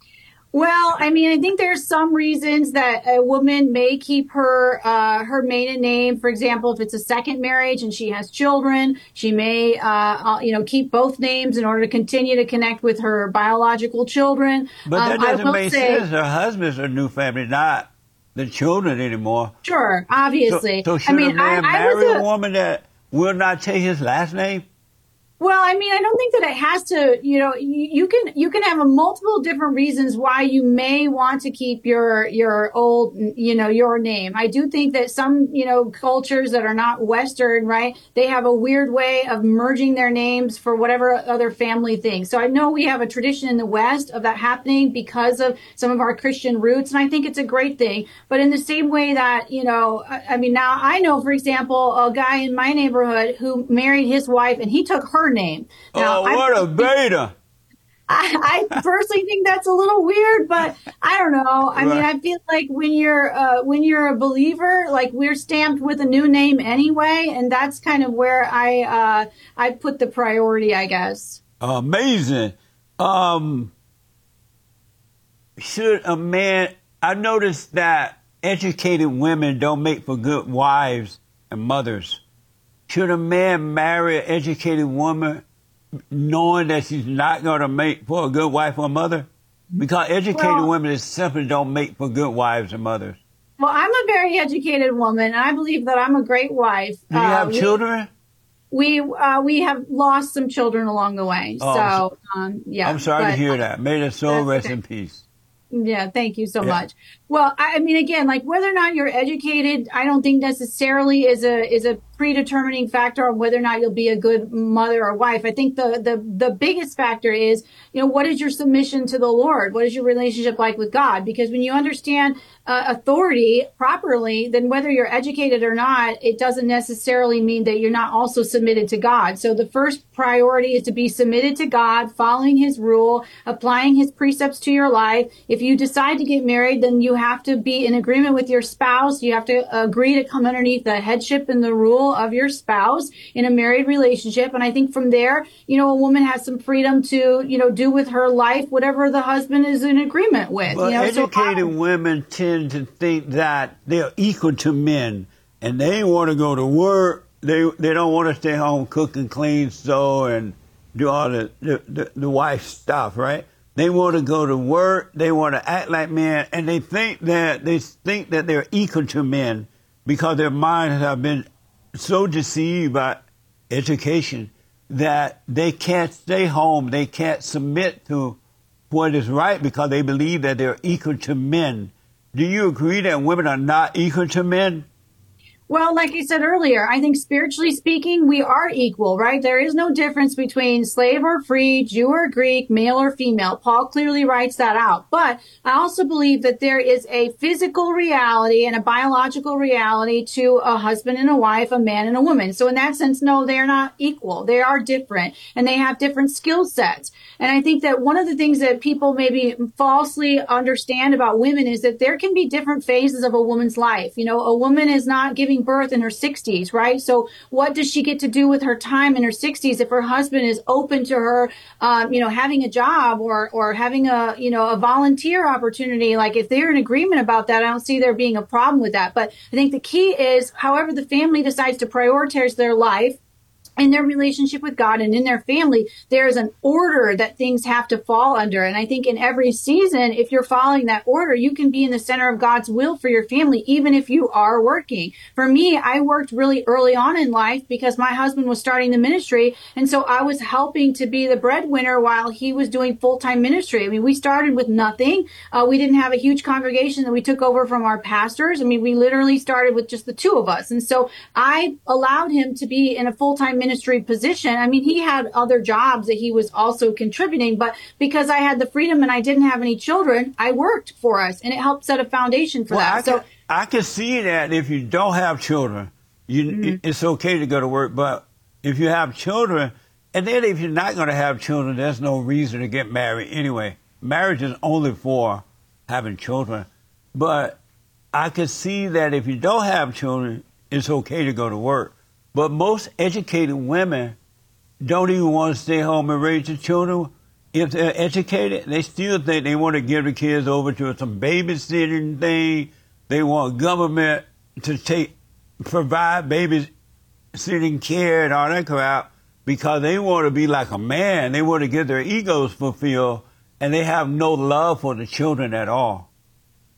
Speaker 2: Well, I mean, I think there's some reasons that a woman may keep her uh, her maiden name. For example, if it's a second marriage and she has children, she may, uh, uh, you know, keep both names in order to continue to connect with her biological children.
Speaker 1: But that
Speaker 2: Um, I
Speaker 1: doesn't
Speaker 2: will
Speaker 1: make
Speaker 2: say-
Speaker 1: sense. Her husband's a new family, not the children anymore.
Speaker 2: Sure,
Speaker 1: So,
Speaker 2: obviously.
Speaker 1: so
Speaker 2: I
Speaker 1: should
Speaker 2: mean,
Speaker 1: a man
Speaker 2: I, I
Speaker 1: marry
Speaker 2: was
Speaker 1: a
Speaker 2: a,
Speaker 1: woman that will not take his last name?
Speaker 2: Well, I mean, I don't think that it has to, you know, you, you can, you can have a multiple different reasons why you may want to keep your, your old, you know, your name. I do think that some, you know, cultures that are not Western, right? They have a weird way of merging their names for whatever other family thing. So I know we have a tradition in the West of that happening because of some of our Christian roots. And I think it's a great thing. But in the same way that, you know, I, I mean, now I know, for example, a guy in my neighborhood who married his wife and he took her name. Now,
Speaker 1: Oh, what
Speaker 2: I,
Speaker 1: a beta.
Speaker 2: I, I personally think that's a little weird, but I don't know. I mean,
Speaker 1: Right.
Speaker 2: I feel like when you're uh, when you're a believer, like we're stamped with a new name anyway, and that's kind of where I uh, I put the priority, I guess.
Speaker 1: Amazing. Um, should a man, I noticed that educated women don't make for good wives and mothers. Should a man marry an educated woman knowing that she's not going to make for a good wife or mother? Because educated
Speaker 2: Well,
Speaker 1: women simply don't make for good wives and mothers.
Speaker 2: well, I'm a very educated woman, and I believe that I'm a great wife.
Speaker 1: Do you
Speaker 2: Uh,
Speaker 1: have
Speaker 2: we
Speaker 1: children?
Speaker 2: we uh, we have lost some children along the way,
Speaker 1: Oh, I'm, so,
Speaker 2: so um, yeah.
Speaker 1: I'm sorry to
Speaker 2: But
Speaker 1: hear that. May their soul
Speaker 2: that's
Speaker 1: rest
Speaker 2: okay.
Speaker 1: in peace.
Speaker 2: Yeah, thank you so
Speaker 1: Yeah.
Speaker 2: much. Well, I I mean, again, like whether or not you're educated, I don't think necessarily is a is a predetermining factor on whether or not you'll be a good mother or wife. I think the the the biggest factor is, you know, what is your submission to the Lord? What is your relationship like with God? Because when you understand uh, authority properly, then whether you're educated or not, it doesn't necessarily mean that you're not also submitted to God. So the first priority is to be submitted to God, following His rule, applying His precepts to your life. If you decide to get married, then you have to be in agreement with your spouse. You have to agree to come underneath the headship and the rule of your spouse in a married relationship. And I think from there, you know, a woman has some freedom to, you know, do with her life whatever the husband is in agreement with.
Speaker 1: But
Speaker 2: You know, so I,
Speaker 1: educated women tend to think that they're equal to men, and they want to go to work. They they don't want to stay home, cook and clean, sew, and do all the the, the, the wife stuff, right? They want to go to work. They want to act like men, and they think that they think that they're equal to men because their minds have been so deceived by education that they can't stay home. They can't submit to what is right because they believe that they're equal to men. Do you agree that women are not equal to men?
Speaker 2: well, like I said earlier, I think spiritually speaking, we are equal, right? There is no difference between slave or free, Jew or Greek, male or female. Paul clearly writes that out. But I also believe that there is a physical reality and a biological reality to a husband and a wife, a man and a woman. So in that sense, no, they are not equal. They are different and they have different skill sets. And I think that one of the things that people maybe falsely understand about women is that there can be different phases of a woman's life. You know, a woman is not giving birth in her sixties, right? So what does she get to do with her time in her sixties if her husband is open to her, um, you know, having a job or, or having a, you know, a volunteer opportunity? Like if they're in agreement about that, I don't see there being a problem with that. But I think the key is however the family decides to prioritize their life, in their relationship with God and in their family, there's an order that things have to fall under. And I think in every season, if you're following that order, you can be in the center of God's will for your family, even if you are working. For me, I worked really early on in life because my husband was starting the ministry. And so I was helping to be the breadwinner while he was doing full-time ministry. I mean, we started with nothing. Uh, we didn't have a huge congregation that we took over from our pastors. I mean, we literally started with just the two of us. And so I allowed him to be in a full-time ministry position. I mean, he had other jobs that he was also contributing, but because I had the freedom and I didn't have any children, I worked for us and it helped set a foundation for
Speaker 1: Well,
Speaker 2: that.
Speaker 1: I
Speaker 2: So
Speaker 1: can, I can see that if you don't have children, you,
Speaker 2: mm-hmm.
Speaker 1: it's okay to go to work. But if you have children, and then if you're not going to have children, there's no reason to get married anyway. Marriage is only for having children. But I can see that if you don't have children, it's okay to go to work. But most educated women don't even want to stay home and raise the children. If they're educated, they still think they want to give the kids over to some babysitting thing. They want government to take provide babysitting care and all that crap because they want to be like a man. They want to get their egos fulfilled, and they have no love for the children at all.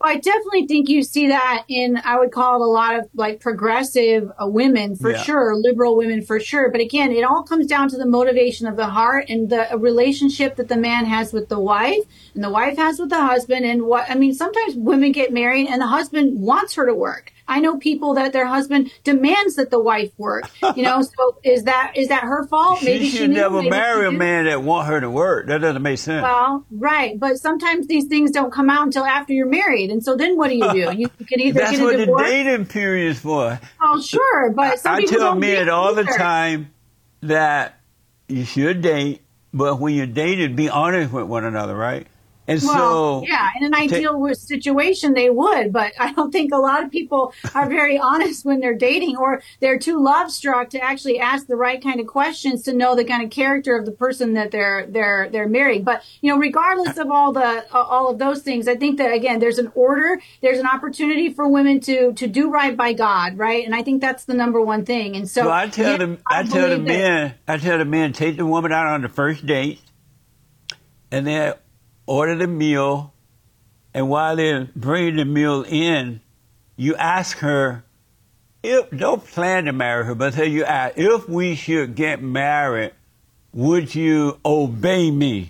Speaker 2: I definitely think you see that in, I would call it a lot of like progressive uh, women for
Speaker 1: Yeah.
Speaker 2: sure, liberal women for sure. But again, it all comes down to the motivation of the heart and the relationship that the man has with the wife and the wife has with the husband. And what, I mean, sometimes women get married and the husband wants her to work. I know people that their husband demands that the wife work. You know, so is that is that her fault?
Speaker 1: She should
Speaker 2: knew,
Speaker 1: never
Speaker 2: maybe
Speaker 1: marry
Speaker 2: she
Speaker 1: a
Speaker 2: didn't.
Speaker 1: man that want her to work. That doesn't make sense.
Speaker 2: Well, right. But sometimes these things don't come out until after you're married. And so then what do you do? You can either
Speaker 1: That's
Speaker 2: get a
Speaker 1: what the
Speaker 2: divorce.
Speaker 1: dating period is for.
Speaker 2: Oh, sure. But some
Speaker 1: I
Speaker 2: people
Speaker 1: tell
Speaker 2: don't
Speaker 1: men
Speaker 2: date
Speaker 1: all the
Speaker 2: either.
Speaker 1: time that you should date, but when you're dating, be honest with one another, right? And
Speaker 2: Well,
Speaker 1: so,
Speaker 2: yeah, in an ideal ta- situation, they would, but I don't think a lot of people are very honest when they're dating, or they're too love struck to actually ask the right kind of questions to know the kind of character of the person that they're they're they're marrying. But you know, regardless of all the uh, all of those things, I think that again, there's an order, there's an opportunity for women to to do right by God, right? And I think that's the number one thing. And so,
Speaker 1: so I tell
Speaker 2: yeah,
Speaker 1: them,
Speaker 2: I
Speaker 1: I tell the
Speaker 2: believe that-
Speaker 1: men, I tell the men, take the woman out on the first date, and then order the meal. And while they're bringing the meal in, you ask her, if don't plan to marry her, but say you ask, if we should get married, would you obey me?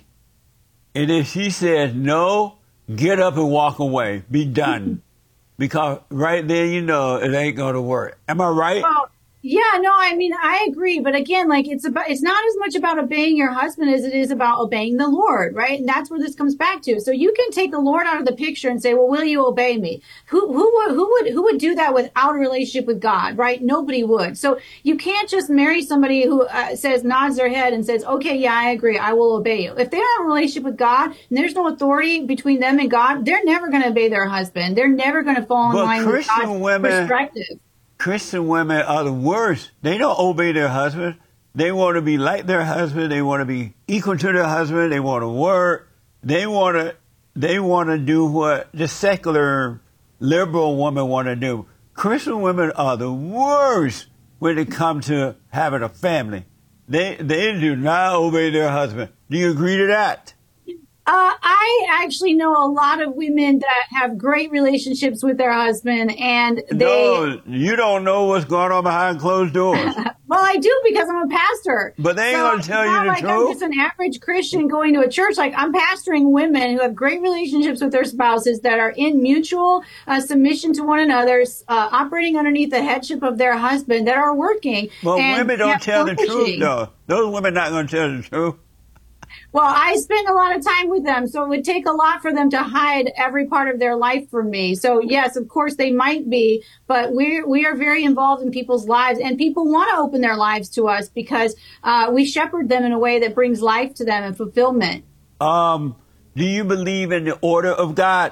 Speaker 1: And if she says no, get up and walk away. Be done. Because right there, you know, it ain't going to work. Am I right?
Speaker 2: Well, yeah, no, I mean, I agree. But again, like it's about, it's not as much about obeying your husband as it is about obeying the Lord, right? And that's where this comes back to. So you can take the Lord out of the picture and say, well, will you obey me? Who, who would, who would, who would do that without a relationship with God, right? Nobody would. So you can't just marry somebody who uh, says, nods their head and says, okay, yeah, I agree. I will obey you. If they don't have a relationship with God and there's no authority between them and God, they're never going to obey their husband. They're never going to fall in
Speaker 1: But
Speaker 2: line with
Speaker 1: Christian
Speaker 2: God's
Speaker 1: women-
Speaker 2: perspective.
Speaker 1: Christian women are the worst. They don't obey their husband. They want to be like their husband. They want to be equal to their husband. They want to work. They want to. They want to do what the secular liberal woman want to do. Christian women are the worst when it comes to having a family. They they do not obey their husband. Do you agree to that?
Speaker 2: Uh, I actually know a lot of women that have great relationships with their husband, and they.
Speaker 1: No, you don't know what's going on behind closed doors.
Speaker 2: Well, I do because I'm a pastor.
Speaker 1: But they ain't
Speaker 2: So
Speaker 1: gonna tell
Speaker 2: it's
Speaker 1: you
Speaker 2: not
Speaker 1: the
Speaker 2: like I'm
Speaker 1: truth.
Speaker 2: just an average Christian going to a church. Like I'm pastoring women who have great relationships with their spouses that are in mutual uh, submission to one another, uh, operating underneath the headship of their husband, that are working.
Speaker 1: Well,
Speaker 2: and
Speaker 1: women don't
Speaker 2: have
Speaker 1: tell the truth,
Speaker 2: flourishing.
Speaker 1: though. Those women not going to tell the truth.
Speaker 2: Well, I spend a lot of time with them, so it would take a lot for them to hide every part of their life from me. So yes, of course they might be, but we we are very involved in people's lives, and people want to open their lives to us because uh, we shepherd them in a way that brings life to them and fulfillment.
Speaker 1: Um, do you believe in the order of God?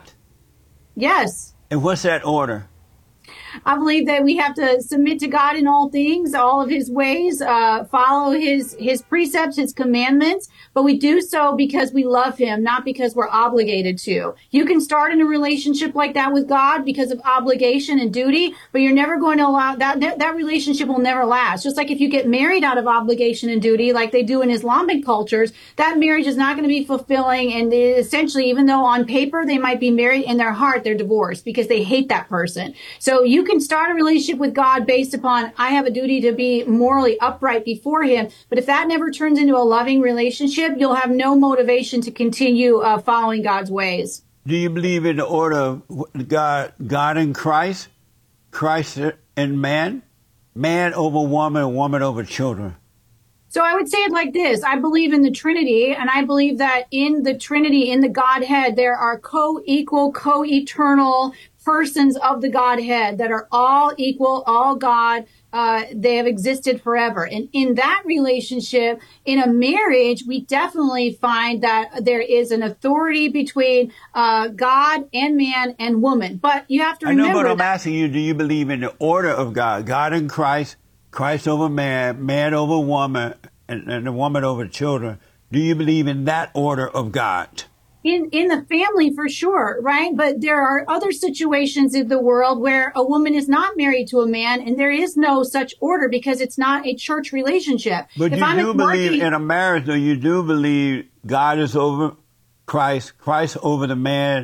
Speaker 2: Yes.
Speaker 1: And what's that order?
Speaker 2: I believe that we have to submit to God in all things, all of his ways, uh, follow his, his precepts, his commandments, but we do so because we love him, not because we're obligated to. You can start in a relationship like that with God because of obligation and duty, but you're never going to allow that, that, that relationship will never last. Just like if you get married out of obligation and duty, like they do in Islamic cultures, that marriage is not going to be fulfilling. And essentially, even though on paper they might be married, in their heart, they're divorced because they hate that person. So you can start a relationship with God based upon, I have a duty to be morally upright before him. But if that never turns into a loving relationship, you'll have no motivation to continue uh, following God's ways.
Speaker 1: Do you believe in the order of God, God and Christ, Christ and man, man over woman, woman over children?
Speaker 2: So I would say it like this. I believe in the Trinity, and I believe that in the Trinity, in the Godhead, there are co-equal, co-eternal persons of the Godhead that are all equal, all God. Uh, they have existed forever. And in that relationship, in a marriage, we definitely find that there is an authority between uh, God and man and woman. But you have to
Speaker 1: I know,
Speaker 2: remember
Speaker 1: but I'm
Speaker 2: that-
Speaker 1: asking you, do you believe in the order of God? God and Christ, Christ over man, man over woman, and, and the woman over children. Do you believe in that order of God?
Speaker 2: In in the family, for sure, right? But there are other situations in the world where a woman is not married to a man, and there is no such order because it's not a church relationship.
Speaker 1: But
Speaker 2: If
Speaker 1: you
Speaker 2: I'm
Speaker 1: do
Speaker 2: marking-
Speaker 1: believe in a marriage, though, you do believe God is over Christ, Christ over the man,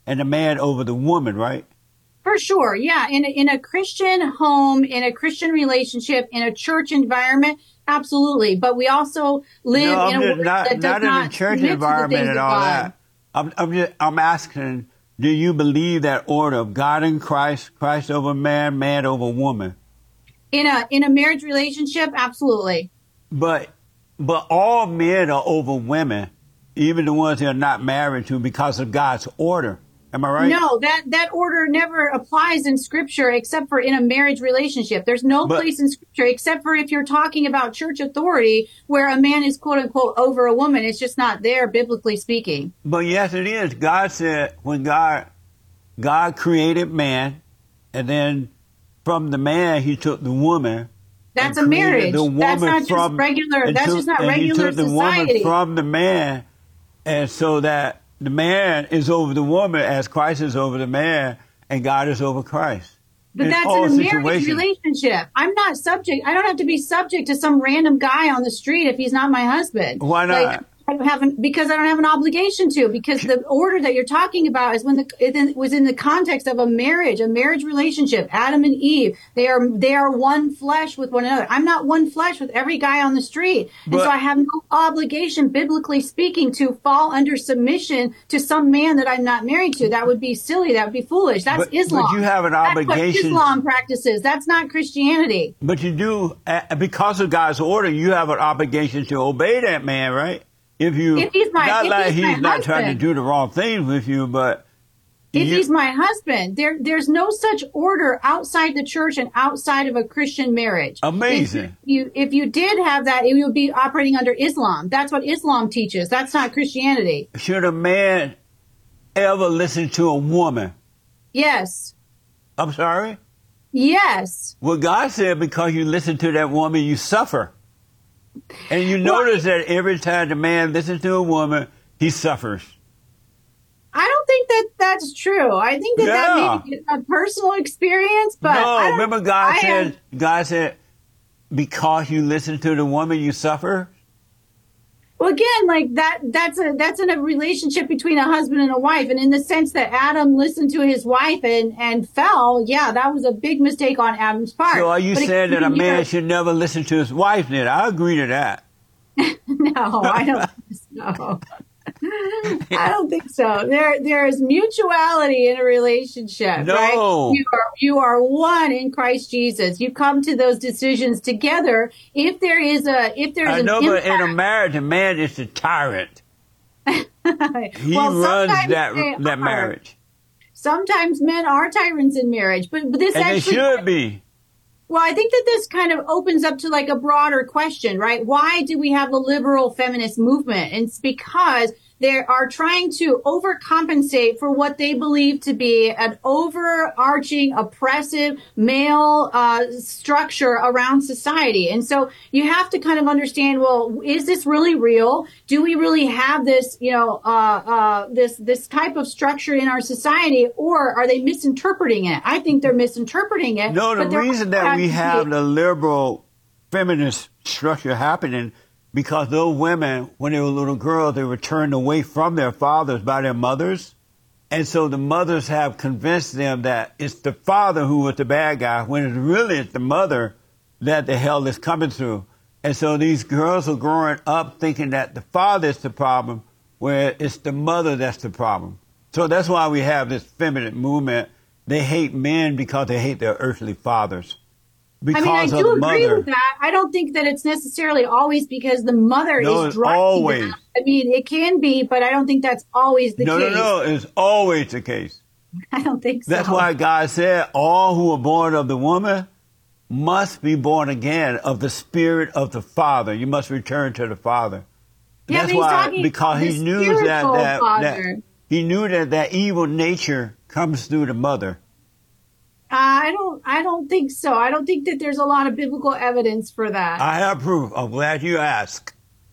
Speaker 1: and the man over the woman, right?
Speaker 2: For sure. Yeah. In a, in a Christian home, in a Christian relationship, in a church environment, absolutely. But we also live
Speaker 1: no,
Speaker 2: in a world
Speaker 1: not,
Speaker 2: that does
Speaker 1: not
Speaker 2: not
Speaker 1: in the church
Speaker 2: submit to the
Speaker 1: environment
Speaker 2: things
Speaker 1: and
Speaker 2: of
Speaker 1: all
Speaker 2: God.
Speaker 1: that. I'm, I'm, just, I'm asking, do you believe that order of God in Christ, Christ over man, man over woman?
Speaker 2: In a in a marriage relationship, absolutely.
Speaker 1: But but all men are over women, even the ones that are not married to, because of God's order. Am I right?
Speaker 2: No, that, that order never applies in Scripture except for in a marriage relationship. There's no
Speaker 1: But-
Speaker 2: place in Scripture except for if you're talking about church authority where a man is quote unquote over a woman. It's just not there, biblically speaking.
Speaker 1: But yes, it is. God said when God God created man, and then from the man he took the woman.
Speaker 2: That's
Speaker 1: and
Speaker 2: a
Speaker 1: created
Speaker 2: marriage.
Speaker 1: The woman
Speaker 2: That's not just
Speaker 1: from,
Speaker 2: regular.
Speaker 1: and
Speaker 2: That's
Speaker 1: took-
Speaker 2: just not
Speaker 1: and he
Speaker 2: regular
Speaker 1: took the
Speaker 2: society.
Speaker 1: woman from the man, and so that the man is over the woman as Christ is over the man, and God is over Christ.
Speaker 2: But
Speaker 1: In
Speaker 2: that's
Speaker 1: all
Speaker 2: in a marriage
Speaker 1: situations.
Speaker 2: relationship. I'm not subject. I don't have to be subject to some random guy on the street if he's not my husband.
Speaker 1: Why not?
Speaker 2: Like, I don't have an, because I don't have an obligation to. Because the order that you're talking about is when the it was in the context of a marriage, a marriage relationship. Adam and Eve, they are they are one flesh with one another. I'm not one flesh with every guy on the street, and
Speaker 1: But-
Speaker 2: so I have no obligation, biblically speaking, to fall under submission to some man that I'm not married to. That would be silly. That would be foolish. That's
Speaker 1: But-
Speaker 2: Islam.
Speaker 1: but you have an
Speaker 2: That's what
Speaker 1: obligation-
Speaker 2: Islam practices. That's not Christianity.
Speaker 1: But you do, uh, because of God's order, you have an obligation to obey that man, right? If you,
Speaker 2: If he's my-
Speaker 1: not
Speaker 2: if
Speaker 1: like
Speaker 2: he's
Speaker 1: he's
Speaker 2: my
Speaker 1: not trying to
Speaker 2: husband.
Speaker 1: do the wrong thing with you, but
Speaker 2: If
Speaker 1: you-
Speaker 2: he's my husband, there there's no such order outside the church and outside of a Christian marriage.
Speaker 1: Amazing.
Speaker 2: If you if you did have that, it would be operating under Islam. That's what Islam teaches. That's not Christianity.
Speaker 1: should a man ever listen to a woman?
Speaker 2: Yes.
Speaker 1: I'm sorry?
Speaker 2: Yes.
Speaker 1: Well, God said because you listen to that woman, you suffer. And you
Speaker 2: Well-
Speaker 1: notice that every time the man listens to a woman, he suffers.
Speaker 2: I don't think that that's true. I think that
Speaker 1: Yeah.
Speaker 2: that may be a personal experience, but
Speaker 1: no,
Speaker 2: I don't-
Speaker 1: remember God
Speaker 2: I
Speaker 1: said,
Speaker 2: am-
Speaker 1: God said, because you listen to the woman, you suffer?
Speaker 2: Well, again, like that, that's a, that's in a relationship between a husband and a wife. And in the sense that Adam listened to his wife and, and fell, yeah, that was a big mistake on Adam's part.
Speaker 1: So are you
Speaker 2: But
Speaker 1: saying that a
Speaker 2: again,
Speaker 1: man
Speaker 2: you're-
Speaker 1: should never listen to his wife then? I agree to that.
Speaker 2: No, I don't think so. I don't think so. There, there is mutuality in a relationship,
Speaker 1: No.
Speaker 2: right? You are, you are one in Christ Jesus. You come to those decisions together. If there is a, if there's
Speaker 1: I
Speaker 2: an
Speaker 1: know, but in a
Speaker 2: impact-
Speaker 1: marriage, a man is the tyrant. He
Speaker 2: Well,
Speaker 1: runs
Speaker 2: sometimes
Speaker 1: that
Speaker 2: they
Speaker 1: that
Speaker 2: are.
Speaker 1: marriage.
Speaker 2: Sometimes men are tyrants in marriage, but, but this
Speaker 1: And they
Speaker 2: actually,
Speaker 1: should be.
Speaker 2: well, I think that this kind of opens up to like a broader question, right? Why do we have a liberal feminist movement? And it's because they are trying to overcompensate for what they believe to be an overarching, oppressive male uh, structure around society. And so you have to kind of understand, well, is this really real? Do we really have this, you know, uh, uh, this this type of structure in our society, or are they misinterpreting it? I think they're misinterpreting it.
Speaker 1: No, the
Speaker 2: but there
Speaker 1: reason
Speaker 2: also
Speaker 1: that we
Speaker 2: has to
Speaker 1: have
Speaker 2: be-
Speaker 1: the liberal feminist structure happening because those women, when they were little girls, they were turned away from their fathers by their mothers. And so the mothers have convinced them that it's the father who was the bad guy, when it's really it's the mother that the hell is coming through. And so these girls are growing up thinking that the father is the problem, where it's the mother that's the problem. So that's why we have this feminine movement. They hate men because they hate their earthly fathers. Because
Speaker 2: I mean, I
Speaker 1: of
Speaker 2: do
Speaker 1: the
Speaker 2: agree
Speaker 1: mother.
Speaker 2: with that. I don't think that it's necessarily always because the mother
Speaker 1: No,
Speaker 2: is
Speaker 1: it's
Speaker 2: driving
Speaker 1: always.
Speaker 2: that. I mean, it can be, but I don't think that's always the
Speaker 1: No, no,
Speaker 2: case.
Speaker 1: no. It's always the case.
Speaker 2: I don't think so.
Speaker 1: That's why God said, all who are born of the woman must be born again of the spirit of the Father. You must return to the Father.
Speaker 2: Yeah,
Speaker 1: That's
Speaker 2: but he's
Speaker 1: why,
Speaker 2: talking
Speaker 1: because
Speaker 2: the
Speaker 1: he knew that,
Speaker 2: spiritual
Speaker 1: that, that
Speaker 2: father.
Speaker 1: he knew that that evil nature comes through the mother.
Speaker 2: Uh, I don't. I don't think so. I don't think that there's a lot of biblical evidence for that.
Speaker 1: I have proof. I'm glad you asked.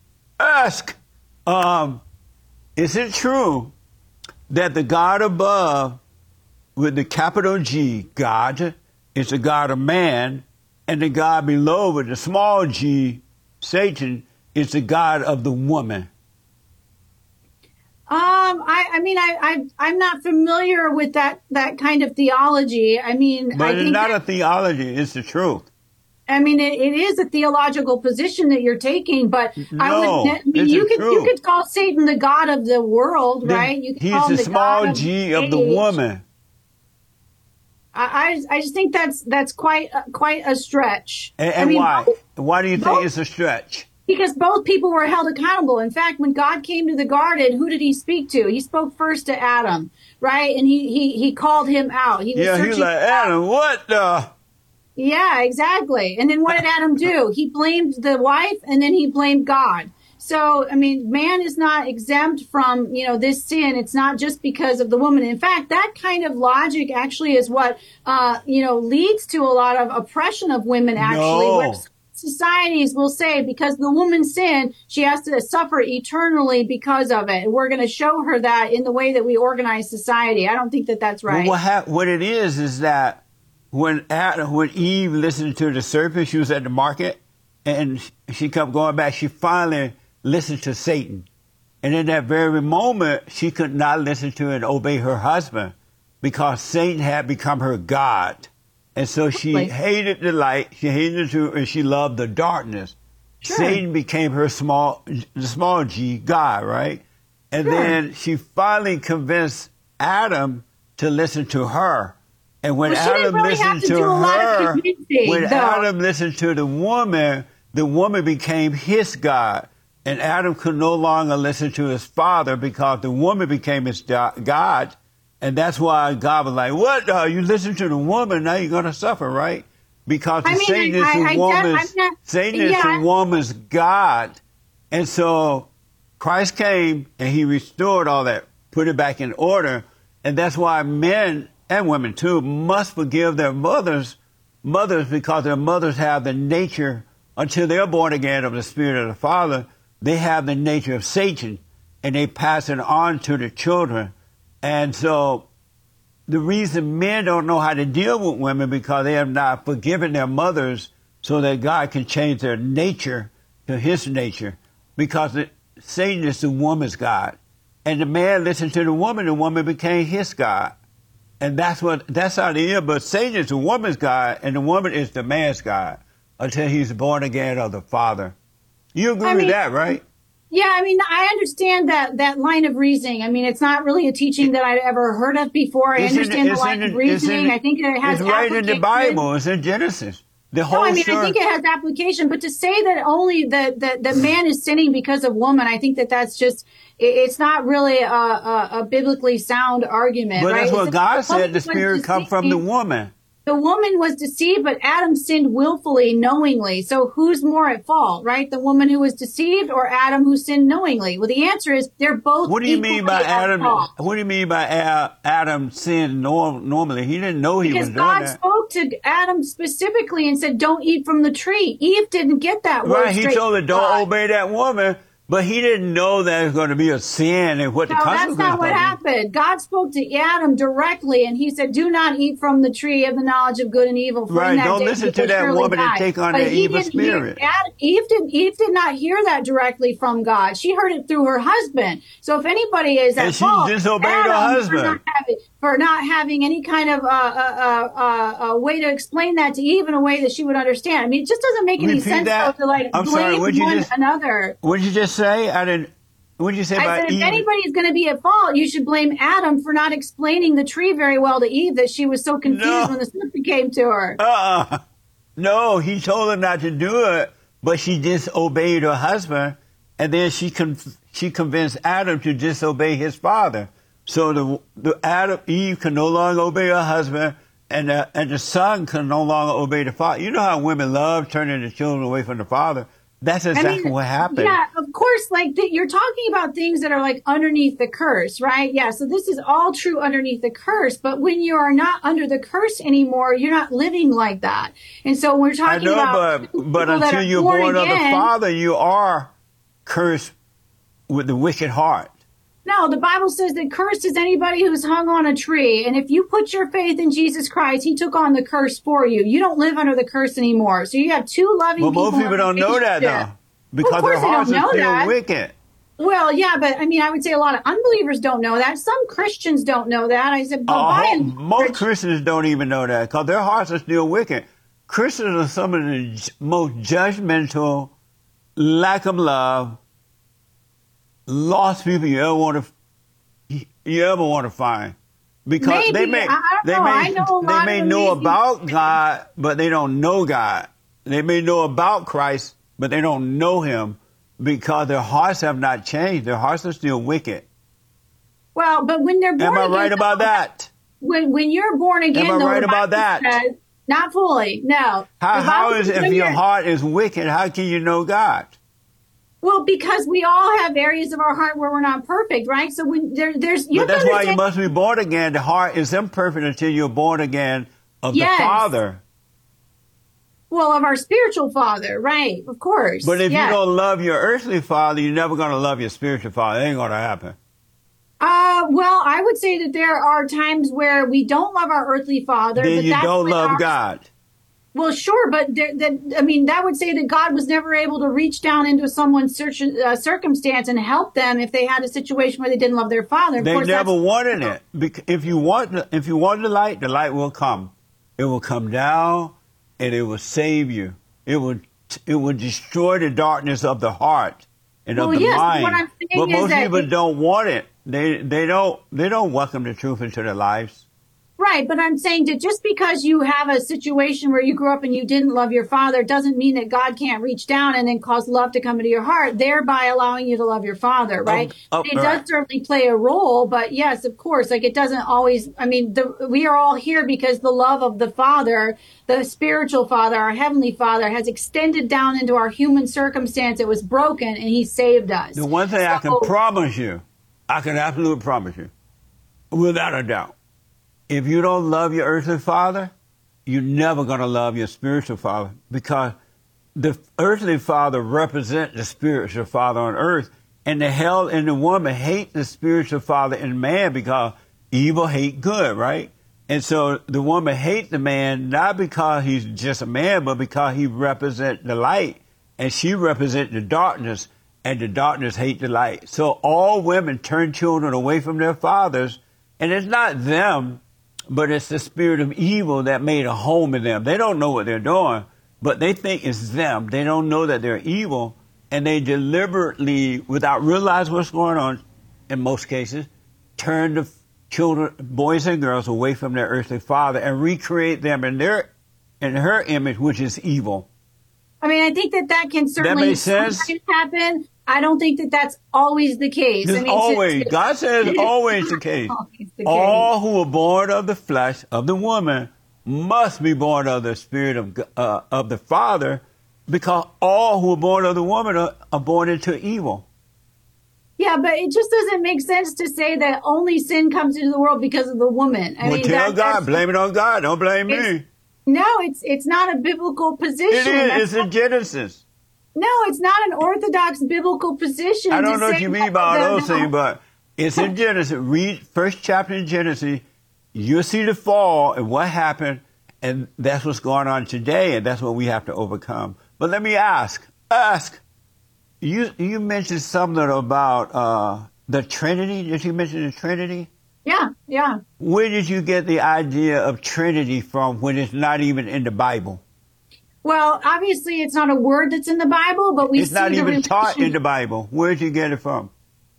Speaker 1: Ask. Um, is it true that the God above, with the capital G, God, is the God of man, and the God below, with the small g, Satan, is the God of the woman?
Speaker 2: Um, I, I mean, I, I, I'm not familiar with that, that kind of theology. I mean,
Speaker 1: But
Speaker 2: I
Speaker 1: it's
Speaker 2: think
Speaker 1: not
Speaker 2: that,
Speaker 1: a theology, it's the truth.
Speaker 2: I mean, it, it is a theological position that you're taking, but I would,
Speaker 1: No,
Speaker 2: I mean,
Speaker 1: it's
Speaker 2: you
Speaker 1: the
Speaker 2: could, you
Speaker 1: truth.
Speaker 2: could call Satan the God of the world,
Speaker 1: The-
Speaker 2: right? You could
Speaker 1: he's
Speaker 2: call him
Speaker 1: the
Speaker 2: the God
Speaker 1: small
Speaker 2: of
Speaker 1: g of the
Speaker 2: age.
Speaker 1: woman.
Speaker 2: I, I I just think that's, that's quite, uh, quite a stretch.
Speaker 1: And,
Speaker 2: I
Speaker 1: and
Speaker 2: mean,
Speaker 1: why?
Speaker 2: both,
Speaker 1: Why do you think
Speaker 2: both
Speaker 1: it's a stretch?
Speaker 2: because both people were held accountable. In fact, when God came to the garden, who did he speak to? He spoke first to Adam, right? And he, he, he called him out. He was
Speaker 1: Yeah,
Speaker 2: searching
Speaker 1: he's like,
Speaker 2: for Adam.
Speaker 1: Adam, what the?
Speaker 2: Yeah, exactly. And then what did Adam do? He blamed the wife and then he blamed God. So, I mean, man is not exempt from, you know, this sin. It's not just because of the woman. In fact, that kind of logic actually is what, uh, you know, leads to a lot of oppression of women, actually.
Speaker 1: No.
Speaker 2: Where societies will say because the woman sinned, she has to suffer eternally because of it. And we're going to show her that in the way that we organize society. I don't think that that's right.
Speaker 1: Well, what, hap- what it is is that when Adam, when Eve listened to the serpent, she was at the market, and she kept going back. She finally listened to Satan, and in that very moment, she could not listen to and obey her husband because Satan had become her god, and so she
Speaker 2: Right.
Speaker 1: hated the light, she hated the truth, and she loved the darkness.
Speaker 2: Sure.
Speaker 1: Satan became her small, the small g god, right? And
Speaker 2: Sure.
Speaker 1: then she finally convinced Adam to listen to her. And when
Speaker 2: Well, she didn't
Speaker 1: Adam
Speaker 2: really have
Speaker 1: listened
Speaker 2: to
Speaker 1: to
Speaker 2: do a lot of
Speaker 1: her,
Speaker 2: convincing,
Speaker 1: when
Speaker 2: though.
Speaker 1: Adam listened to the woman, the woman became his God. And Adam could no longer listen to his father because the woman became his do- God. And that's why God was like, what? Uh, you listen to the woman, now you're going to suffer, right? Because
Speaker 2: I mean,
Speaker 1: Satan
Speaker 2: I-
Speaker 1: is
Speaker 2: I-
Speaker 1: the
Speaker 2: I-
Speaker 1: woman's,
Speaker 2: I'm not-
Speaker 1: Satan is
Speaker 2: yeah.
Speaker 1: the woman's God. And so Christ came and he restored all that, put it back in order. And that's why men and women too must forgive their mothers, mothers because their mothers have the nature, until they're born again of the Spirit of the Father, they have the nature of Satan and they pass it on to the children. And so the reason men don't know how to deal with women because they have not forgiven their mothers so that God can change their nature to his nature, because it, Satan is the woman's God. And the man listened to the woman, the woman became his God. And that's what, that's how it is. But Satan is the woman's God and the woman is the man's God until he's born again of the Father. You agree
Speaker 2: I
Speaker 1: with
Speaker 2: mean,
Speaker 1: that, right?
Speaker 2: Yeah, I mean, I understand that that line of reasoning. I mean, it's not really a teaching that I've ever heard of before. I
Speaker 1: It's in the-
Speaker 2: understand the
Speaker 1: it's
Speaker 2: line
Speaker 1: in
Speaker 2: of
Speaker 1: the- it's in
Speaker 2: reasoning.
Speaker 1: the-
Speaker 2: I think it has
Speaker 1: It's right in the
Speaker 2: application.
Speaker 1: Bible. It's in Genesis. The whole
Speaker 2: No, I mean,
Speaker 1: story.
Speaker 2: I think it has application, but to say that only that that that man is sinning because of woman, I think that that's just it, it's not really a, a, a biblically sound argument.
Speaker 1: But
Speaker 2: right?
Speaker 1: that's what
Speaker 2: It's-
Speaker 1: God
Speaker 2: woman
Speaker 1: said. The
Speaker 2: was
Speaker 1: Spirit come from the
Speaker 2: deceived.
Speaker 1: woman.
Speaker 2: The woman was deceived, but Adam sinned willfully, knowingly. So who's more at fault, right? The woman who was deceived or Adam who sinned knowingly? Well, the answer is they're both
Speaker 1: What do you mean by
Speaker 2: equally at
Speaker 1: Adam?
Speaker 2: fault.
Speaker 1: What do you mean by A- Adam sinned norm, normally? He didn't know he
Speaker 2: Because
Speaker 1: was doing
Speaker 2: God
Speaker 1: that.
Speaker 2: spoke to Adam specifically and said, don't eat from the tree. Eve didn't get that word
Speaker 1: Right, he
Speaker 2: straight
Speaker 1: told her,
Speaker 2: from
Speaker 1: don't
Speaker 2: God.
Speaker 1: obey that woman, but he didn't know that it was going to be a sin and what the
Speaker 2: No, that's
Speaker 1: consequences
Speaker 2: not what
Speaker 1: were.
Speaker 2: happened. God spoke to Adam directly, and he said, do not eat from the tree of the knowledge of good and evil. For in
Speaker 1: Right,
Speaker 2: that
Speaker 1: don't
Speaker 2: day
Speaker 1: listen
Speaker 2: you
Speaker 1: to
Speaker 2: will
Speaker 1: that
Speaker 2: surely
Speaker 1: woman and
Speaker 2: die."
Speaker 1: take on
Speaker 2: But
Speaker 1: that
Speaker 2: he
Speaker 1: evil
Speaker 2: didn't hear-
Speaker 1: spirit.
Speaker 2: Ad- Eve, didn't, Eve did not hear that directly from God. She heard it through her husband. So if anybody is at
Speaker 1: And she
Speaker 2: fault,
Speaker 1: disobeyed her
Speaker 2: Adam
Speaker 1: husband.
Speaker 2: For not, having, for not having any kind of uh, uh, uh, uh, uh, way to explain that to Eve in a way that she would understand. I mean, it just doesn't make any
Speaker 1: Repeat
Speaker 2: sense
Speaker 1: that.
Speaker 2: though, to like
Speaker 1: I'm
Speaker 2: blame
Speaker 1: sorry, what'd you
Speaker 2: one
Speaker 1: just-
Speaker 2: another.
Speaker 1: What did you just say? I didn't. What did you say
Speaker 2: I
Speaker 1: about
Speaker 2: said, if
Speaker 1: Eve?
Speaker 2: anybody's going to be at fault, you should blame Adam for not explaining the tree very well to Eve, that she was so confused
Speaker 1: No.
Speaker 2: when the serpent came to her.
Speaker 1: Uh-uh. No, he told her not to do it, but she disobeyed her husband, and then she con- she convinced Adam to disobey his father. So the the Adam Eve can no longer obey her husband, and the, and the son can no longer obey the father. You know how women love turning the children away from the father. That's exactly
Speaker 2: I mean,
Speaker 1: what happened.
Speaker 2: Yeah, of course, like th- you're talking about things that are like underneath the curse, right? Yeah, so this is all true underneath the curse, but when you are not under the curse anymore, you're not living like that. And so we're
Speaker 1: I
Speaker 2: talking
Speaker 1: know,
Speaker 2: about
Speaker 1: but
Speaker 2: people
Speaker 1: but
Speaker 2: that
Speaker 1: until
Speaker 2: are
Speaker 1: you're
Speaker 2: born
Speaker 1: born of the
Speaker 2: again.
Speaker 1: Father, you are cursed with the wicked heart.
Speaker 2: No, the Bible says that cursed is anybody who's hung on a tree. And if you put your faith in Jesus Christ, he took on the curse for you. You don't live under the curse anymore. So you have two loving
Speaker 1: But
Speaker 2: people.
Speaker 1: most people
Speaker 2: in a
Speaker 1: don't know that
Speaker 2: relationship.
Speaker 1: though, because
Speaker 2: Of course
Speaker 1: their hearts
Speaker 2: they don't
Speaker 1: are
Speaker 2: know
Speaker 1: still
Speaker 2: that.
Speaker 1: wicked.
Speaker 2: Well, yeah, but I mean, I would say a lot of unbelievers don't know that. Some Christians don't know that. I said, but by
Speaker 1: Uh,
Speaker 2: and
Speaker 1: most
Speaker 2: large,
Speaker 1: Christians don't even know that because their hearts are still wicked. Christians are some of the j- most judgmental, lack of love, lost people you ever want to you ever want to find, because
Speaker 2: maybe,
Speaker 1: they may
Speaker 2: I don't
Speaker 1: they
Speaker 2: know. I
Speaker 1: may
Speaker 2: know a
Speaker 1: they
Speaker 2: lot
Speaker 1: may
Speaker 2: of
Speaker 1: know
Speaker 2: amazing
Speaker 1: about
Speaker 2: Christians.
Speaker 1: God, but they don't know God. They may know about Christ, but they don't know Him because their hearts have not changed. Their hearts are still wicked.
Speaker 2: Well, but when they're born
Speaker 1: Am I
Speaker 2: again,
Speaker 1: right about that?
Speaker 2: when when you're born again,
Speaker 1: Am I
Speaker 2: though,
Speaker 1: right
Speaker 2: the
Speaker 1: about
Speaker 2: Bible
Speaker 1: that?
Speaker 2: says, not fully, no.
Speaker 1: How
Speaker 2: The
Speaker 1: how
Speaker 2: Bible
Speaker 1: is
Speaker 2: says
Speaker 1: if
Speaker 2: when
Speaker 1: your
Speaker 2: you're-
Speaker 1: heart is wicked? How can you know God?
Speaker 2: Well, because we all have areas of our heart where we're not perfect, right? So when there, there's you
Speaker 1: But
Speaker 2: have
Speaker 1: that's
Speaker 2: to
Speaker 1: why you
Speaker 2: understand.
Speaker 1: must be born again. The heart is imperfect until you're born again of
Speaker 2: Yes.
Speaker 1: the Father.
Speaker 2: Well, of our spiritual father, right? Of course.
Speaker 1: But if
Speaker 2: yes.
Speaker 1: you don't love your earthly father, you're never going to love your spiritual father. It ain't going to happen.
Speaker 2: Uh, well, I would say that there are times where we don't love our earthly father,
Speaker 1: Then
Speaker 2: but
Speaker 1: you
Speaker 2: that's
Speaker 1: don't
Speaker 2: when
Speaker 1: love
Speaker 2: our-
Speaker 1: God.
Speaker 2: Well, sure, but there, that I mean, that would say that God was never able to reach down into someone's search, uh, circumstance and help them if they had a situation where they didn't love their father. Of
Speaker 1: They
Speaker 2: course,
Speaker 1: never
Speaker 2: that's,
Speaker 1: wanted it. Bec- If you want, the- if you want the light, the light will come. It will come down, and it will save you. It will, it will destroy the darkness of the heart and
Speaker 2: Well,
Speaker 1: of the
Speaker 2: yes, but
Speaker 1: mind.
Speaker 2: what I'm saying
Speaker 1: But
Speaker 2: is
Speaker 1: most
Speaker 2: that
Speaker 1: people
Speaker 2: it-
Speaker 1: don't want it. They, they don't, they don't welcome the truth into their lives.
Speaker 2: right. But I'm saying that just because you have a situation where you grew up and you didn't love your father doesn't mean that God can't reach down and then cause love to come into your heart, thereby allowing you to love your father, right?
Speaker 1: oh,
Speaker 2: it
Speaker 1: right.
Speaker 2: does certainly play a role, but yes, of course, like it doesn't always, I mean, the, we are all here because the love of the Father, the spiritual Father, our Heavenly Father, has extended down into our human circumstance. It was broken and He saved us.
Speaker 1: The one thing I can
Speaker 2: So-
Speaker 1: promise you, I can absolutely promise you, without a doubt, if you don't love your earthly father, you're never going to love your spiritual father, because the earthly father represents the spiritual father on earth, and the hell and the woman hate the spiritual father in man because evil hate good, right? And so the woman hates the man not because he's just a man, but because he represents the light, and she represents the darkness, and the darkness hate the light. So all women turn children away from their fathers, and it's not them, but it's the spirit of evil that made a home in them. They don't know what they're doing, but they think it's them. They don't know that they're evil, and they deliberately, without realizing what's going on, in most cases, turn the children, boys and girls, away from their earthly father and recreate them in their, in her image, which is evil.
Speaker 2: I mean, I think that that can certainly
Speaker 1: makes sense?
Speaker 2: sometimes happen. I don't think that that's always the case.
Speaker 1: It's
Speaker 2: I mean, to-
Speaker 1: always,
Speaker 2: to-
Speaker 1: God says always the case.
Speaker 2: Always the case.
Speaker 1: All who are born of the flesh, of the woman, must be born of the spirit of, uh, of the Father, because all who are born of the woman are, are born into evil.
Speaker 2: Yeah, but it just doesn't make sense to say that only sin comes into the world because of the woman. I
Speaker 1: Well,
Speaker 2: mean,
Speaker 1: tell
Speaker 2: that,
Speaker 1: God,
Speaker 2: that's-
Speaker 1: blame it on God. Don't blame
Speaker 2: It's-
Speaker 1: me.
Speaker 2: No, it's it's not a biblical position.
Speaker 1: It
Speaker 2: That's
Speaker 1: is. It's in Genesis.
Speaker 2: No, it's not an orthodox biblical position.
Speaker 1: I don't
Speaker 2: to
Speaker 1: know what
Speaker 2: say
Speaker 1: you mean
Speaker 2: that
Speaker 1: by all
Speaker 2: the-
Speaker 1: those things, but it's in Genesis. Read first chapter in Genesis. You'll see the fall and what happened, and that's what's going on today, and that's what we have to overcome. But let me ask, ask, you you mentioned something about uh, the Trinity. Did you mention the Trinity?
Speaker 2: Yeah, yeah.
Speaker 1: Where did you get the idea of Trinity from when it's not even in the Bible?
Speaker 2: Well, obviously, it's not a word that's in the Bible, but we
Speaker 1: It's
Speaker 2: see
Speaker 1: not
Speaker 2: the
Speaker 1: even taught in
Speaker 2: relation-
Speaker 1: the Bible. Where did you get it from?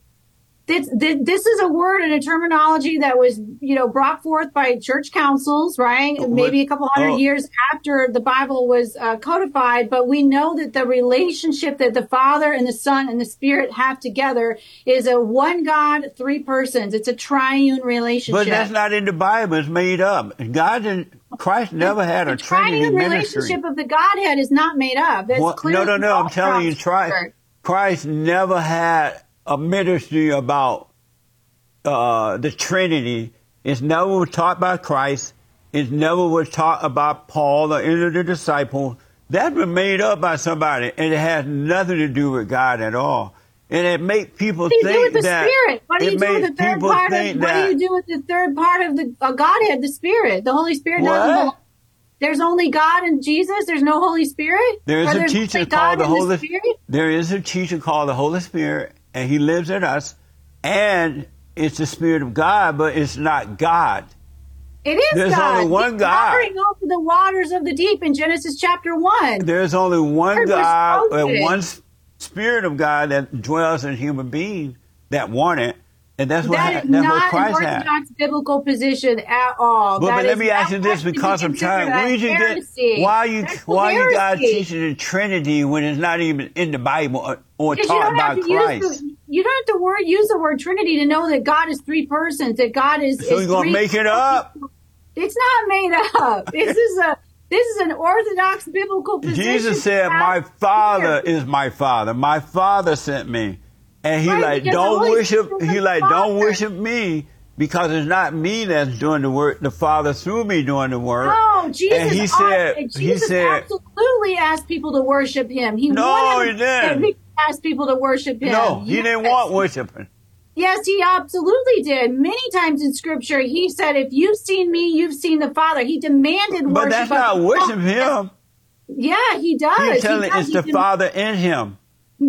Speaker 2: This, this is a word and a terminology that was, you know, brought forth by church councils, right?
Speaker 1: What-
Speaker 2: Maybe a couple hundred
Speaker 1: oh.
Speaker 2: years after the Bible was uh, codified. But we know that the relationship that the Father and the Son and the Spirit have together is a one God, three persons. It's a triune relationship.
Speaker 1: But that's not in the Bible. It's made up. God didn't, Christ never had a
Speaker 2: the
Speaker 1: Trinity
Speaker 2: triune
Speaker 1: ministry.
Speaker 2: relationship of the Godhead is not made up. That's
Speaker 1: What-
Speaker 2: clearly
Speaker 1: no, no, no. I'm telling you,
Speaker 2: from
Speaker 1: try,
Speaker 2: Scripture.
Speaker 1: Christ never had a ministry about uh, the Trinity. It's never was taught by Christ. It never was taught about Paul or any of the disciples. That was made up by somebody, and it has nothing to do with God at all. And it makes people
Speaker 2: What do you do
Speaker 1: think
Speaker 2: with the
Speaker 1: that
Speaker 2: Spirit? What do
Speaker 1: it
Speaker 2: you do with
Speaker 1: makes
Speaker 2: the third
Speaker 1: people
Speaker 2: part of?
Speaker 1: think
Speaker 2: What
Speaker 1: that
Speaker 2: do you do with the third part of the uh, Godhead, the Spirit? The Holy Spirit doesn't
Speaker 1: What?
Speaker 2: belong. There's only God and Jesus. There's no Holy Spirit.
Speaker 1: there is
Speaker 2: Or
Speaker 1: a
Speaker 2: there's
Speaker 1: teacher
Speaker 2: only
Speaker 1: called
Speaker 2: God
Speaker 1: the
Speaker 2: and
Speaker 1: Holy
Speaker 2: Spirit.
Speaker 1: There is a teacher called the Holy Spirit, and he lives in us, and it's the Spirit of God, but it's not God.
Speaker 2: It is
Speaker 1: There's
Speaker 2: God.
Speaker 1: only one
Speaker 2: He's
Speaker 1: God.
Speaker 2: hovering over the waters of the deep in Genesis chapter one.
Speaker 1: There's only one
Speaker 2: Word was
Speaker 1: God,
Speaker 2: spoken.
Speaker 1: and one Spirit of God that dwells in human beings that want it, and that's what
Speaker 2: That is
Speaker 1: that's
Speaker 2: not
Speaker 1: what
Speaker 2: an
Speaker 1: Christ had.
Speaker 2: orthodox biblical position at all.
Speaker 1: But,
Speaker 2: That
Speaker 1: but let
Speaker 2: is
Speaker 1: me ask you
Speaker 2: not
Speaker 1: this,
Speaker 2: to be
Speaker 1: because of
Speaker 2: considered
Speaker 1: time,
Speaker 2: a
Speaker 1: where did you get
Speaker 2: heresy.
Speaker 1: why you
Speaker 2: That's
Speaker 1: why you guys
Speaker 2: heresy.
Speaker 1: teaching the Trinity when it's not even in the Bible or, or
Speaker 2: Because you
Speaker 1: taught
Speaker 2: don't
Speaker 1: by
Speaker 2: have to
Speaker 1: Christ?
Speaker 2: use the, you don't have to word, use the word Trinity to know that God is three persons. That God is.
Speaker 1: So
Speaker 2: is
Speaker 1: you're gonna
Speaker 2: three
Speaker 1: make it up?
Speaker 2: It's not made up. This is a this is an orthodox biblical position.
Speaker 1: Jesus said, "My Father is my Father. My Father sent me." And he
Speaker 2: Right,
Speaker 1: like,
Speaker 2: because the
Speaker 1: don't
Speaker 2: Holy
Speaker 1: worship,
Speaker 2: Spirit is
Speaker 1: he
Speaker 2: the
Speaker 1: like, don't
Speaker 2: Father.
Speaker 1: worship me, because it's not me that's doing the work, the Father through me doing the work.
Speaker 2: No, Jesus.
Speaker 1: And he
Speaker 2: asked-
Speaker 1: said,
Speaker 2: Jesus
Speaker 1: he said,
Speaker 2: absolutely asked people to worship Him. He
Speaker 1: No,
Speaker 2: wanted
Speaker 1: he didn't.
Speaker 2: he asked people to worship Him.
Speaker 1: no, he
Speaker 2: Yes.
Speaker 1: didn't want worshiping.
Speaker 2: Yes, He absolutely did. Many times in Scripture, He said, "If you've seen me, you've seen the Father." He demanded worship.
Speaker 1: But that's
Speaker 2: of
Speaker 1: not
Speaker 2: the
Speaker 1: worship
Speaker 2: Father.
Speaker 1: him.
Speaker 2: Yeah, He does.
Speaker 1: He's
Speaker 2: He
Speaker 1: telling
Speaker 2: does.
Speaker 1: it's
Speaker 2: He
Speaker 1: the
Speaker 2: dem-
Speaker 1: Father in him.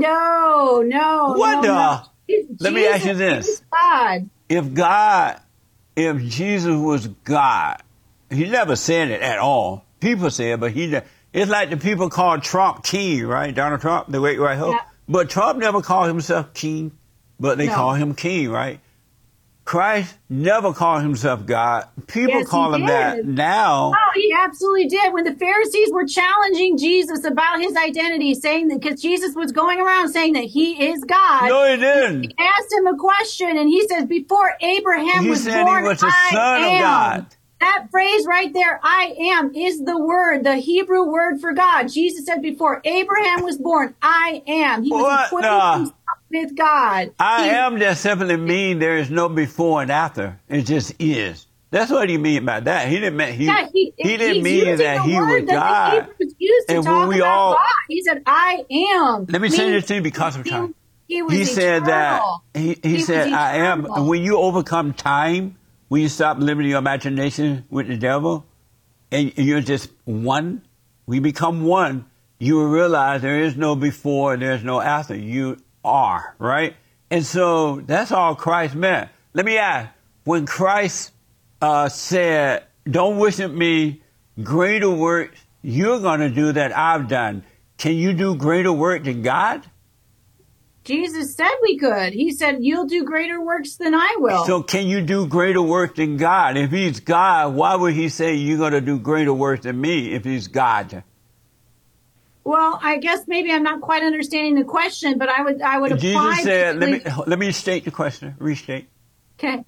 Speaker 2: No, no.
Speaker 1: What
Speaker 2: no,
Speaker 1: the?
Speaker 2: no.
Speaker 1: Let me ask you
Speaker 2: Jesus
Speaker 1: this.
Speaker 2: is God.
Speaker 1: If God, if Jesus was God, he never said it at all. People say it, but he, ne- it's like the people call Trump king, right? Donald Trump, the great right hook.
Speaker 2: Yeah.
Speaker 1: But Trump never called himself king, but they
Speaker 2: No.
Speaker 1: call him king, right? Christ never called himself God. People
Speaker 2: Yes,
Speaker 1: call
Speaker 2: he
Speaker 1: him that
Speaker 2: did.
Speaker 1: now.
Speaker 2: Oh, he absolutely did. When the Pharisees were challenging Jesus about his identity, saying that because Jesus was going around saying that he is God,
Speaker 1: No, he didn't.
Speaker 2: asked him a question, and he says, "Before Abraham
Speaker 1: He
Speaker 2: was
Speaker 1: said
Speaker 2: born,
Speaker 1: he was the
Speaker 2: I
Speaker 1: Son
Speaker 2: am."
Speaker 1: of God.
Speaker 2: That phrase right there, "I am," is the word, the Hebrew word for God. Jesus said, "Before Abraham was born, I am." He was
Speaker 1: What
Speaker 2: equating
Speaker 1: the-
Speaker 2: himself with God.
Speaker 1: I
Speaker 2: He-
Speaker 1: am just simply mean there is no before and after. It just is. That's what he mean by that. He didn't mean he,
Speaker 2: Yeah, he,
Speaker 1: he didn't
Speaker 2: he's
Speaker 1: mean
Speaker 2: using
Speaker 1: that
Speaker 2: the
Speaker 1: he
Speaker 2: word
Speaker 1: was
Speaker 2: that
Speaker 1: God.
Speaker 2: the Hebrews used to
Speaker 1: And when
Speaker 2: talk
Speaker 1: we
Speaker 2: about
Speaker 1: all-
Speaker 2: God. He said, "I am."
Speaker 1: Let me say
Speaker 2: Meaning
Speaker 1: this to you because of
Speaker 2: he-
Speaker 1: time.
Speaker 2: He, was
Speaker 1: He said that
Speaker 2: eternal.
Speaker 1: he, he,
Speaker 2: He was
Speaker 1: said I am.
Speaker 2: eternal.
Speaker 1: And when you overcome time, when you stop limiting your imagination with the devil, and you're just one, we become one. You will realize there is no before, there's no after. You are, right? And so that's all Christ meant. Let me ask, when Christ uh, said, "Don't worship me, greater works you're going to do that I've done," can you do greater work than God?
Speaker 2: Jesus said we could. He said, "You'll do greater works than I will."
Speaker 1: So can you do greater work than God? If he's God, why would he say you're going to do greater work than me if he's God?
Speaker 2: Well, I guess maybe I'm not quite understanding the question, but I would I would apply.
Speaker 1: Jesus said, let me,
Speaker 2: basically-
Speaker 1: let me state the question, restate.
Speaker 2: Okay.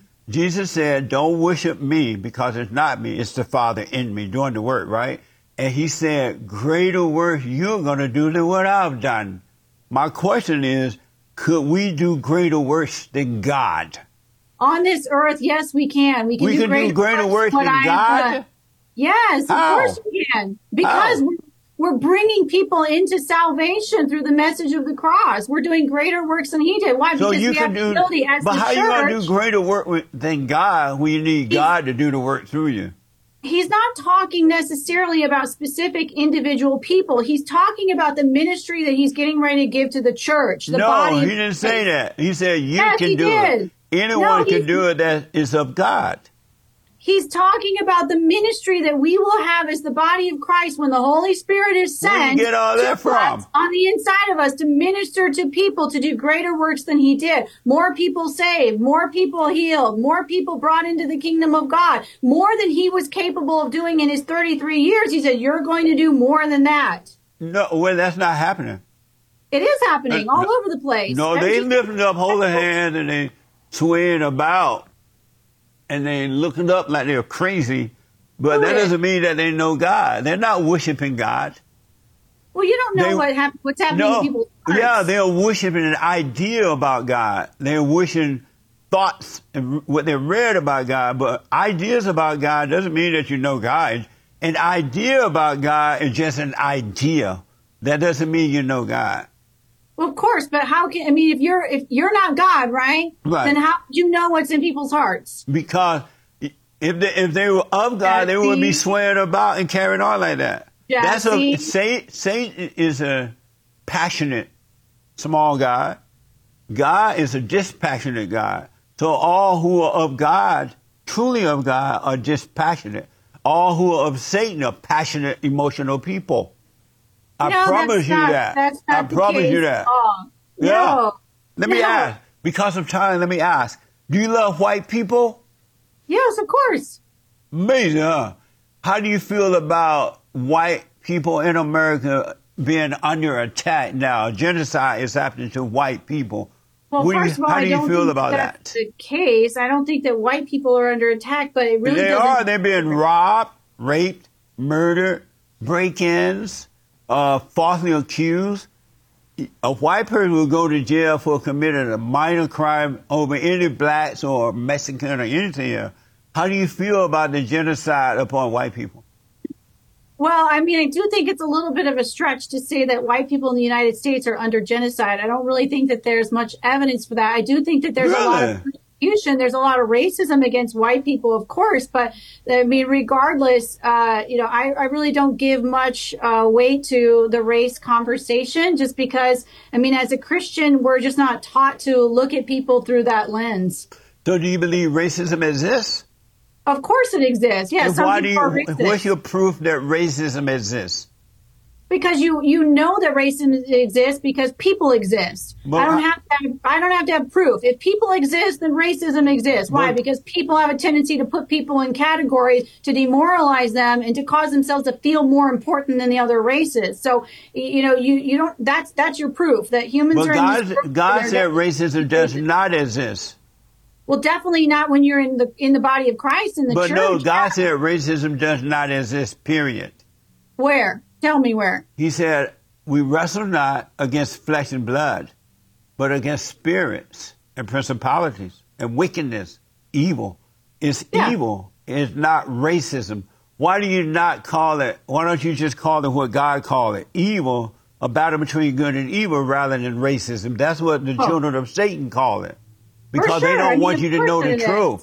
Speaker 1: Jesus said, don't worship me because it's not me, it's the Father in me doing the work, right? And he said, greater work you're going to do than what I've done. My question is, could we do greater works than God?
Speaker 2: On this earth, yes, we can. We can
Speaker 1: We
Speaker 2: do
Speaker 1: can
Speaker 2: greater,
Speaker 1: do greater
Speaker 2: works
Speaker 1: works
Speaker 2: than
Speaker 1: than
Speaker 2: what I have
Speaker 1: God?
Speaker 2: done. Yes, of
Speaker 1: How?
Speaker 2: course we can. Because
Speaker 1: How?
Speaker 2: we're, we're bringing people into salvation through the message of the cross. We're doing greater works than he did. Why?
Speaker 1: So
Speaker 2: Because
Speaker 1: you
Speaker 2: we
Speaker 1: can
Speaker 2: have the
Speaker 1: do,
Speaker 2: ability as
Speaker 1: but
Speaker 2: the
Speaker 1: how
Speaker 2: church.
Speaker 1: you going to do greater work with, than God when you need
Speaker 2: He's-
Speaker 1: God to do the work through you?
Speaker 2: He's not talking necessarily about specific individual people. He's talking about the ministry that he's getting ready to give to the church, the
Speaker 1: No,
Speaker 2: body.
Speaker 1: he
Speaker 2: of
Speaker 1: didn't
Speaker 2: Christ.
Speaker 1: say that. He said you
Speaker 2: Yes,
Speaker 1: can
Speaker 2: he
Speaker 1: do
Speaker 2: did.
Speaker 1: it. Anyone
Speaker 2: No,
Speaker 1: can
Speaker 2: he's-
Speaker 1: do it that is of God.
Speaker 2: He's talking about the ministry that we will have as the body of Christ when the Holy Spirit is
Speaker 1: Where
Speaker 2: sent
Speaker 1: you get all
Speaker 2: to
Speaker 1: that
Speaker 2: us
Speaker 1: from?
Speaker 2: on the inside of us to minister to people, to do greater works than he did. More people saved, more people healed, more people brought into the kingdom of God, more than he was capable of doing in his thirty-three years. He said, "You're going to do more than that."
Speaker 1: No, well, that's not happening.
Speaker 2: It is happening
Speaker 1: Uh,
Speaker 2: all
Speaker 1: no-
Speaker 2: over the place.
Speaker 1: No,
Speaker 2: That's
Speaker 1: they
Speaker 2: just-
Speaker 1: lifting up holy hands and they swaying about and they looking up like they're crazy. But that
Speaker 2: Correct.
Speaker 1: doesn't mean that they know God. They're not worshiping God.
Speaker 2: Well, you don't know
Speaker 1: They-
Speaker 2: what hap- what's happening in
Speaker 1: No,
Speaker 2: people's hearts.
Speaker 1: yeah, they're worshiping an idea about God. They're wishing thoughts and what they read about God, but ideas about God doesn't mean that you know God. An idea about God is just an idea. That doesn't mean you know God.
Speaker 2: Well, of course, but how can I mean if you're if you're not God, right?
Speaker 1: Right.
Speaker 2: Then how do you know what's in people's hearts?
Speaker 1: Because if they, if they were of God, they would be
Speaker 2: Jesse.
Speaker 1: swaying about and carrying on like that. That's
Speaker 2: Jesse.
Speaker 1: a Satan, Satan is a passionate small God. God is a dispassionate God. So all who are of God, truly of God, are dispassionate. All who are of Satan are passionate, emotional people. I
Speaker 2: no,
Speaker 1: promise you
Speaker 2: not,
Speaker 1: that.
Speaker 2: That's not
Speaker 1: I
Speaker 2: the
Speaker 1: promise
Speaker 2: case
Speaker 1: you that.
Speaker 2: at all.
Speaker 1: Yeah.
Speaker 2: No.
Speaker 1: Let me
Speaker 2: no.
Speaker 1: ask, because of time, let me ask, do you love white people?
Speaker 2: Yes, of course.
Speaker 1: Amazing, huh? How do you feel about white people in America being under attack now? Genocide is happening to white people.
Speaker 2: Well,
Speaker 1: What do
Speaker 2: first
Speaker 1: you,
Speaker 2: of all,
Speaker 1: how
Speaker 2: I
Speaker 1: do you
Speaker 2: don't
Speaker 1: feel
Speaker 2: think
Speaker 1: about
Speaker 2: that's
Speaker 1: that?
Speaker 2: the case. I don't think that white people are under attack, but it really
Speaker 1: They
Speaker 2: doesn't.
Speaker 1: are. They're being robbed, raped, murdered, break-ins, uh, falsely accused. A white person will go to jail for committing a minor crime over any blacks or Mexican or anything. How do you feel about the genocide upon white people?
Speaker 2: Well, I mean, I do think it's a little bit of a stretch to say that white people in the United States are under genocide. I don't really think that there's much evidence for that. I do think that there's
Speaker 1: really?
Speaker 2: a lot of persecution. There's a lot of racism against white people, of course. But I mean, regardless, uh, you know, I, I really don't give much uh, weight to the race conversation just because, I mean, as a Christian, we're just not taught to look at people through that lens.
Speaker 1: So do you believe racism exists?
Speaker 2: Of course it exists. Yeah,
Speaker 1: And
Speaker 2: some
Speaker 1: why do
Speaker 2: people
Speaker 1: you,
Speaker 2: are racist.
Speaker 1: what's your proof that racism exists?
Speaker 2: Because you you know that racism exists because people exist.
Speaker 1: But
Speaker 2: I don't
Speaker 1: I-
Speaker 2: have to have, I don't have to have proof. If people exist, then racism exists. Why?
Speaker 1: But-
Speaker 2: Because people have a tendency to put people in categories to demoralize them and to cause themselves to feel more important than the other races. So y- you know you you don't that's that's your proof that humans
Speaker 1: But
Speaker 2: are in
Speaker 1: God,
Speaker 2: this world
Speaker 1: God
Speaker 2: and
Speaker 1: said
Speaker 2: they're-
Speaker 1: racism does not exist.
Speaker 2: well, definitely not when you're in the in the body of Christ in the
Speaker 1: But
Speaker 2: church.
Speaker 1: no, God said racism does not exist, period.
Speaker 2: Where? Tell me where.
Speaker 1: He said, we wrestle not against flesh and blood, but against spirits and principalities and wickedness, evil. It's
Speaker 2: Yeah.
Speaker 1: evil. It's not racism. Why do you not call it, why don't you just call it what God called it? Evil, a battle between good and evil rather than racism. That's what the
Speaker 2: Oh.
Speaker 1: children of Satan call it. Because
Speaker 2: sure.
Speaker 1: they don't
Speaker 2: I mean,
Speaker 1: want
Speaker 2: of
Speaker 1: you to
Speaker 2: course
Speaker 1: know the
Speaker 2: it is.
Speaker 1: truth.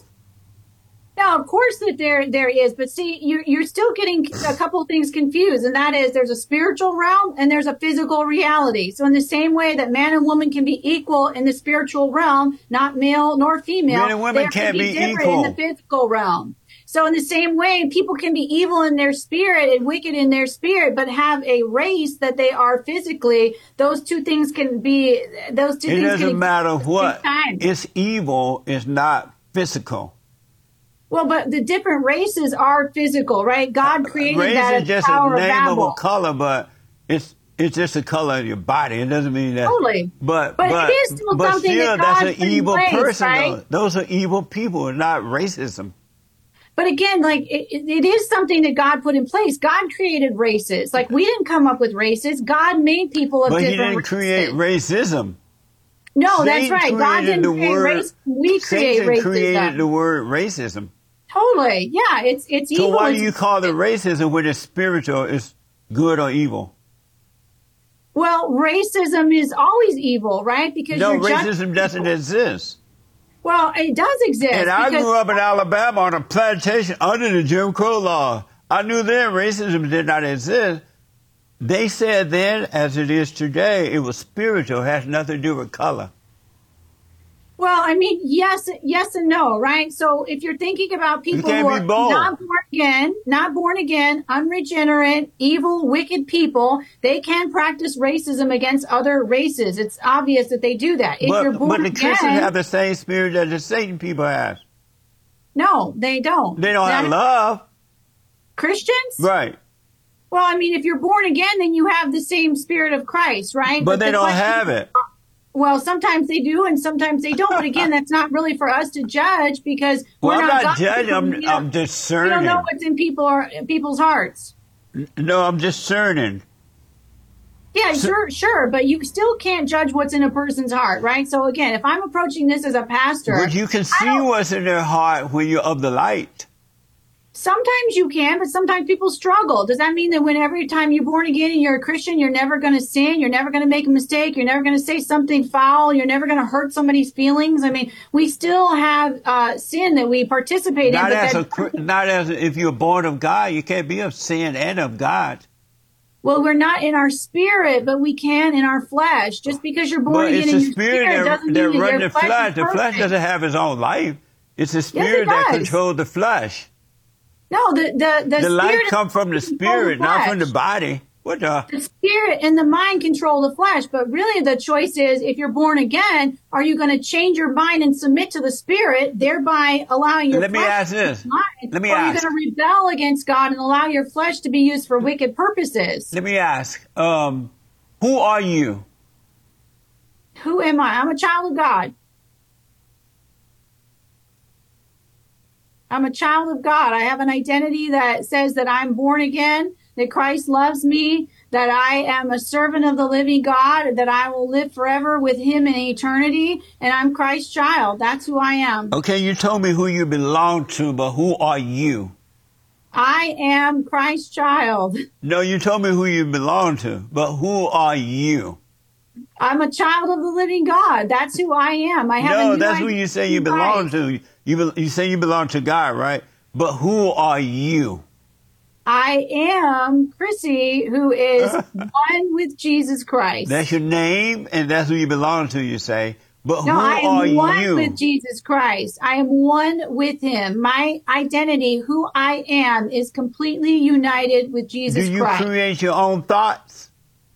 Speaker 2: No, of course that there there is, but see, you're you're still getting a couple of things confused, and that is there's a spiritual realm and there's a physical reality. So in the same way that man and woman can be equal in the spiritual realm, not male nor female,
Speaker 1: Men and women
Speaker 2: they
Speaker 1: can't
Speaker 2: can
Speaker 1: be
Speaker 2: different
Speaker 1: equal.
Speaker 2: in the physical realm. So in the same way, people can be evil in their spirit and wicked in their spirit, but have a race that they are physically. Those two things can be. Those two
Speaker 1: It
Speaker 2: things
Speaker 1: doesn't
Speaker 2: can
Speaker 1: matter
Speaker 2: exist at the
Speaker 1: what.
Speaker 2: same time.
Speaker 1: It's evil. It's not physical.
Speaker 2: Well, but the different races are physical, right? God created
Speaker 1: Race
Speaker 2: that
Speaker 1: is
Speaker 2: as
Speaker 1: just
Speaker 2: the
Speaker 1: a
Speaker 2: Tower of
Speaker 1: name of
Speaker 2: Babel.
Speaker 1: a color, but it's it's just a color of your body. It doesn't mean that.
Speaker 2: Totally.
Speaker 1: But
Speaker 2: But it
Speaker 1: but
Speaker 2: is still
Speaker 1: but
Speaker 2: something
Speaker 1: still,
Speaker 2: that
Speaker 1: that's
Speaker 2: God
Speaker 1: an
Speaker 2: put in
Speaker 1: evil
Speaker 2: place,
Speaker 1: person.
Speaker 2: right?
Speaker 1: Though. Those are evil people, not racism.
Speaker 2: But again, like it, it it is something that God put in place. God created races. Like we didn't come up with races. God made people of
Speaker 1: But he
Speaker 2: different
Speaker 1: didn't create
Speaker 2: races.
Speaker 1: racism.
Speaker 2: No,
Speaker 1: Satan
Speaker 2: that's right. God
Speaker 1: created
Speaker 2: didn't
Speaker 1: the
Speaker 2: create
Speaker 1: word-
Speaker 2: race. We create
Speaker 1: Satan
Speaker 2: racism.
Speaker 1: created the word racism.
Speaker 2: Totally. Yeah, it's it's
Speaker 1: So
Speaker 2: evil.
Speaker 1: why do
Speaker 2: It's-
Speaker 1: you call it racism when it's spiritual? It's good or evil?
Speaker 2: Well, racism is always evil, right? Because
Speaker 1: No,
Speaker 2: you're judging
Speaker 1: racism doesn't
Speaker 2: people.
Speaker 1: exist.
Speaker 2: Well, it does exist.
Speaker 1: And I
Speaker 2: because-
Speaker 1: grew up in Alabama on a plantation under the Jim Crow law. I knew then racism did not exist. They said then, as it is today, it was spiritual, it has nothing to do with color.
Speaker 2: Well, I mean, yes, yes and no, right? So if you're thinking about people
Speaker 1: can't
Speaker 2: who are
Speaker 1: be both.
Speaker 2: not born again, not born again, unregenerate, evil, wicked people, they can practice racism against other races. It's obvious that they do that. If you're
Speaker 1: But,
Speaker 2: born
Speaker 1: but the
Speaker 2: again,
Speaker 1: Christians have the same spirit that the Satan people have.
Speaker 2: no, they don't.
Speaker 1: They don't have
Speaker 2: That-
Speaker 1: love.
Speaker 2: Christians?
Speaker 1: Right.
Speaker 2: Well, I mean, if you're born again, then you have the same spirit of Christ, right?
Speaker 1: But they
Speaker 2: the
Speaker 1: don't
Speaker 2: question-
Speaker 1: have it.
Speaker 2: Well, sometimes they do, and sometimes they don't. But again, that's not really for us to judge because
Speaker 1: Well,
Speaker 2: we're
Speaker 1: I'm
Speaker 2: not,
Speaker 1: not
Speaker 2: God.
Speaker 1: judging, I'm,
Speaker 2: We don't-
Speaker 1: I'm
Speaker 2: We
Speaker 1: discerning.
Speaker 2: don't know what's in people or people's hearts.
Speaker 1: No, I'm discerning.
Speaker 2: Yeah,
Speaker 1: So-
Speaker 2: sure, sure, but you still can't judge what's in a person's heart, right? So again, if I'm approaching this as a pastor,
Speaker 1: But you can
Speaker 2: I
Speaker 1: see
Speaker 2: don't-
Speaker 1: what's in their heart when you're of the light.
Speaker 2: sometimes you can, but sometimes people struggle. Does that mean that when every time you're born again and you're a Christian, you're never going to sin, you're never going to make a mistake, you're never going to say something foul, you're never going to hurt somebody's feelings? I mean, we still have uh, sin that we participate
Speaker 1: Not
Speaker 2: in. But
Speaker 1: as a,
Speaker 2: that,
Speaker 1: Chri- not as if you're born of God, you can't be of sin and of God.
Speaker 2: Well, we're not in our spirit, but we can in our flesh. Just because you're born
Speaker 1: But
Speaker 2: again
Speaker 1: it's
Speaker 2: in
Speaker 1: the
Speaker 2: your
Speaker 1: spirit
Speaker 2: spirit
Speaker 1: that,
Speaker 2: doesn't
Speaker 1: that
Speaker 2: mean that
Speaker 1: runs
Speaker 2: your
Speaker 1: the
Speaker 2: flesh
Speaker 1: flesh.
Speaker 2: is
Speaker 1: The flesh
Speaker 2: perfect.
Speaker 1: doesn't have its own life. It's the
Speaker 2: Yes,
Speaker 1: spirit
Speaker 2: it
Speaker 1: that
Speaker 2: does.
Speaker 1: controls the flesh.
Speaker 2: No, the the the,
Speaker 1: The life
Speaker 2: spirit
Speaker 1: comes from the
Speaker 2: doesn't control
Speaker 1: spirit, not from the
Speaker 2: flesh.
Speaker 1: body. What the?
Speaker 2: The spirit and the mind control the flesh, but really the choice is, if you're born again, are you going to change your mind and submit to the spirit, thereby allowing your
Speaker 1: Let me
Speaker 2: flesh
Speaker 1: ask
Speaker 2: to
Speaker 1: this.
Speaker 2: be mind,
Speaker 1: Let me
Speaker 2: or are you
Speaker 1: ask.
Speaker 2: going to rebel against God and allow your flesh to be used for wicked purposes?
Speaker 1: Let me ask. Um, who are you?
Speaker 2: Who am I? I'm a child of God. I'm a child of God. I have an identity that says that I'm born again, that Christ loves me, that I am a servant of the living God, that I will live forever with him in eternity, and I'm Christ's child. That's who I am.
Speaker 1: Okay, you told me who you belong to, but who are you?
Speaker 2: I am Christ's child.
Speaker 1: No, you told me who you belong to, but who are you?
Speaker 2: I'm a child of the living God. That's who I am. I have a
Speaker 1: No,
Speaker 2: new
Speaker 1: that's who
Speaker 2: identity
Speaker 1: you say
Speaker 2: in
Speaker 1: you belong
Speaker 2: Christ.
Speaker 1: to. You be- you say you belong to God, right? But who are you?
Speaker 2: I am Chrissy, who is one with Jesus Christ.
Speaker 1: That's your name, and that's who you belong to, you say. But
Speaker 2: No,
Speaker 1: who
Speaker 2: I
Speaker 1: are
Speaker 2: am one
Speaker 1: you?
Speaker 2: with Jesus Christ. I am one with him. My identity, who I am, is completely united with
Speaker 1: Do
Speaker 2: Jesus
Speaker 1: you
Speaker 2: Christ.
Speaker 1: create your own thoughts?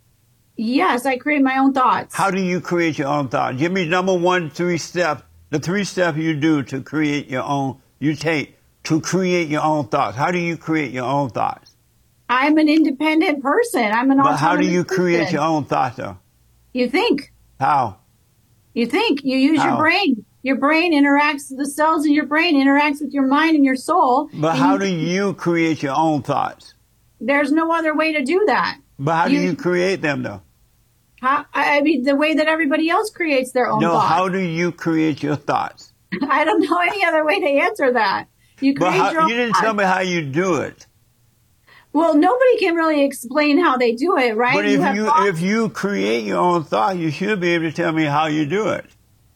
Speaker 2: Yes, I create my own thoughts.
Speaker 1: How do you create your own thoughts? Give me number one, three steps. The three steps you do to create your own, you take to create your own thoughts. How do you create your own thoughts?
Speaker 2: I'm an independent person. I'm an
Speaker 1: But how do
Speaker 2: autonomous
Speaker 1: you create
Speaker 2: person.
Speaker 1: your own thoughts, though?
Speaker 2: You think.
Speaker 1: How?
Speaker 2: You think. You use
Speaker 1: How?
Speaker 2: your brain. Your brain interacts, the cells in your brain interacts with your mind and your soul.
Speaker 1: But
Speaker 2: and
Speaker 1: how
Speaker 2: you-
Speaker 1: do you create your own thoughts?
Speaker 2: There's no other way to do that.
Speaker 1: But how do
Speaker 2: You-
Speaker 1: you create them, though?
Speaker 2: How, I I mean, the way that everybody else creates their own
Speaker 1: No,
Speaker 2: thoughts.
Speaker 1: how do you create your thoughts?
Speaker 2: I don't know any other way to answer that. You
Speaker 1: But
Speaker 2: create
Speaker 1: how,
Speaker 2: your own
Speaker 1: you didn't
Speaker 2: thoughts.
Speaker 1: tell me how you do it.
Speaker 2: Well, nobody can really explain how they do it, right?
Speaker 1: But if
Speaker 2: have
Speaker 1: you
Speaker 2: thoughts.
Speaker 1: if you create your own thought, you should be able to tell me how you do it.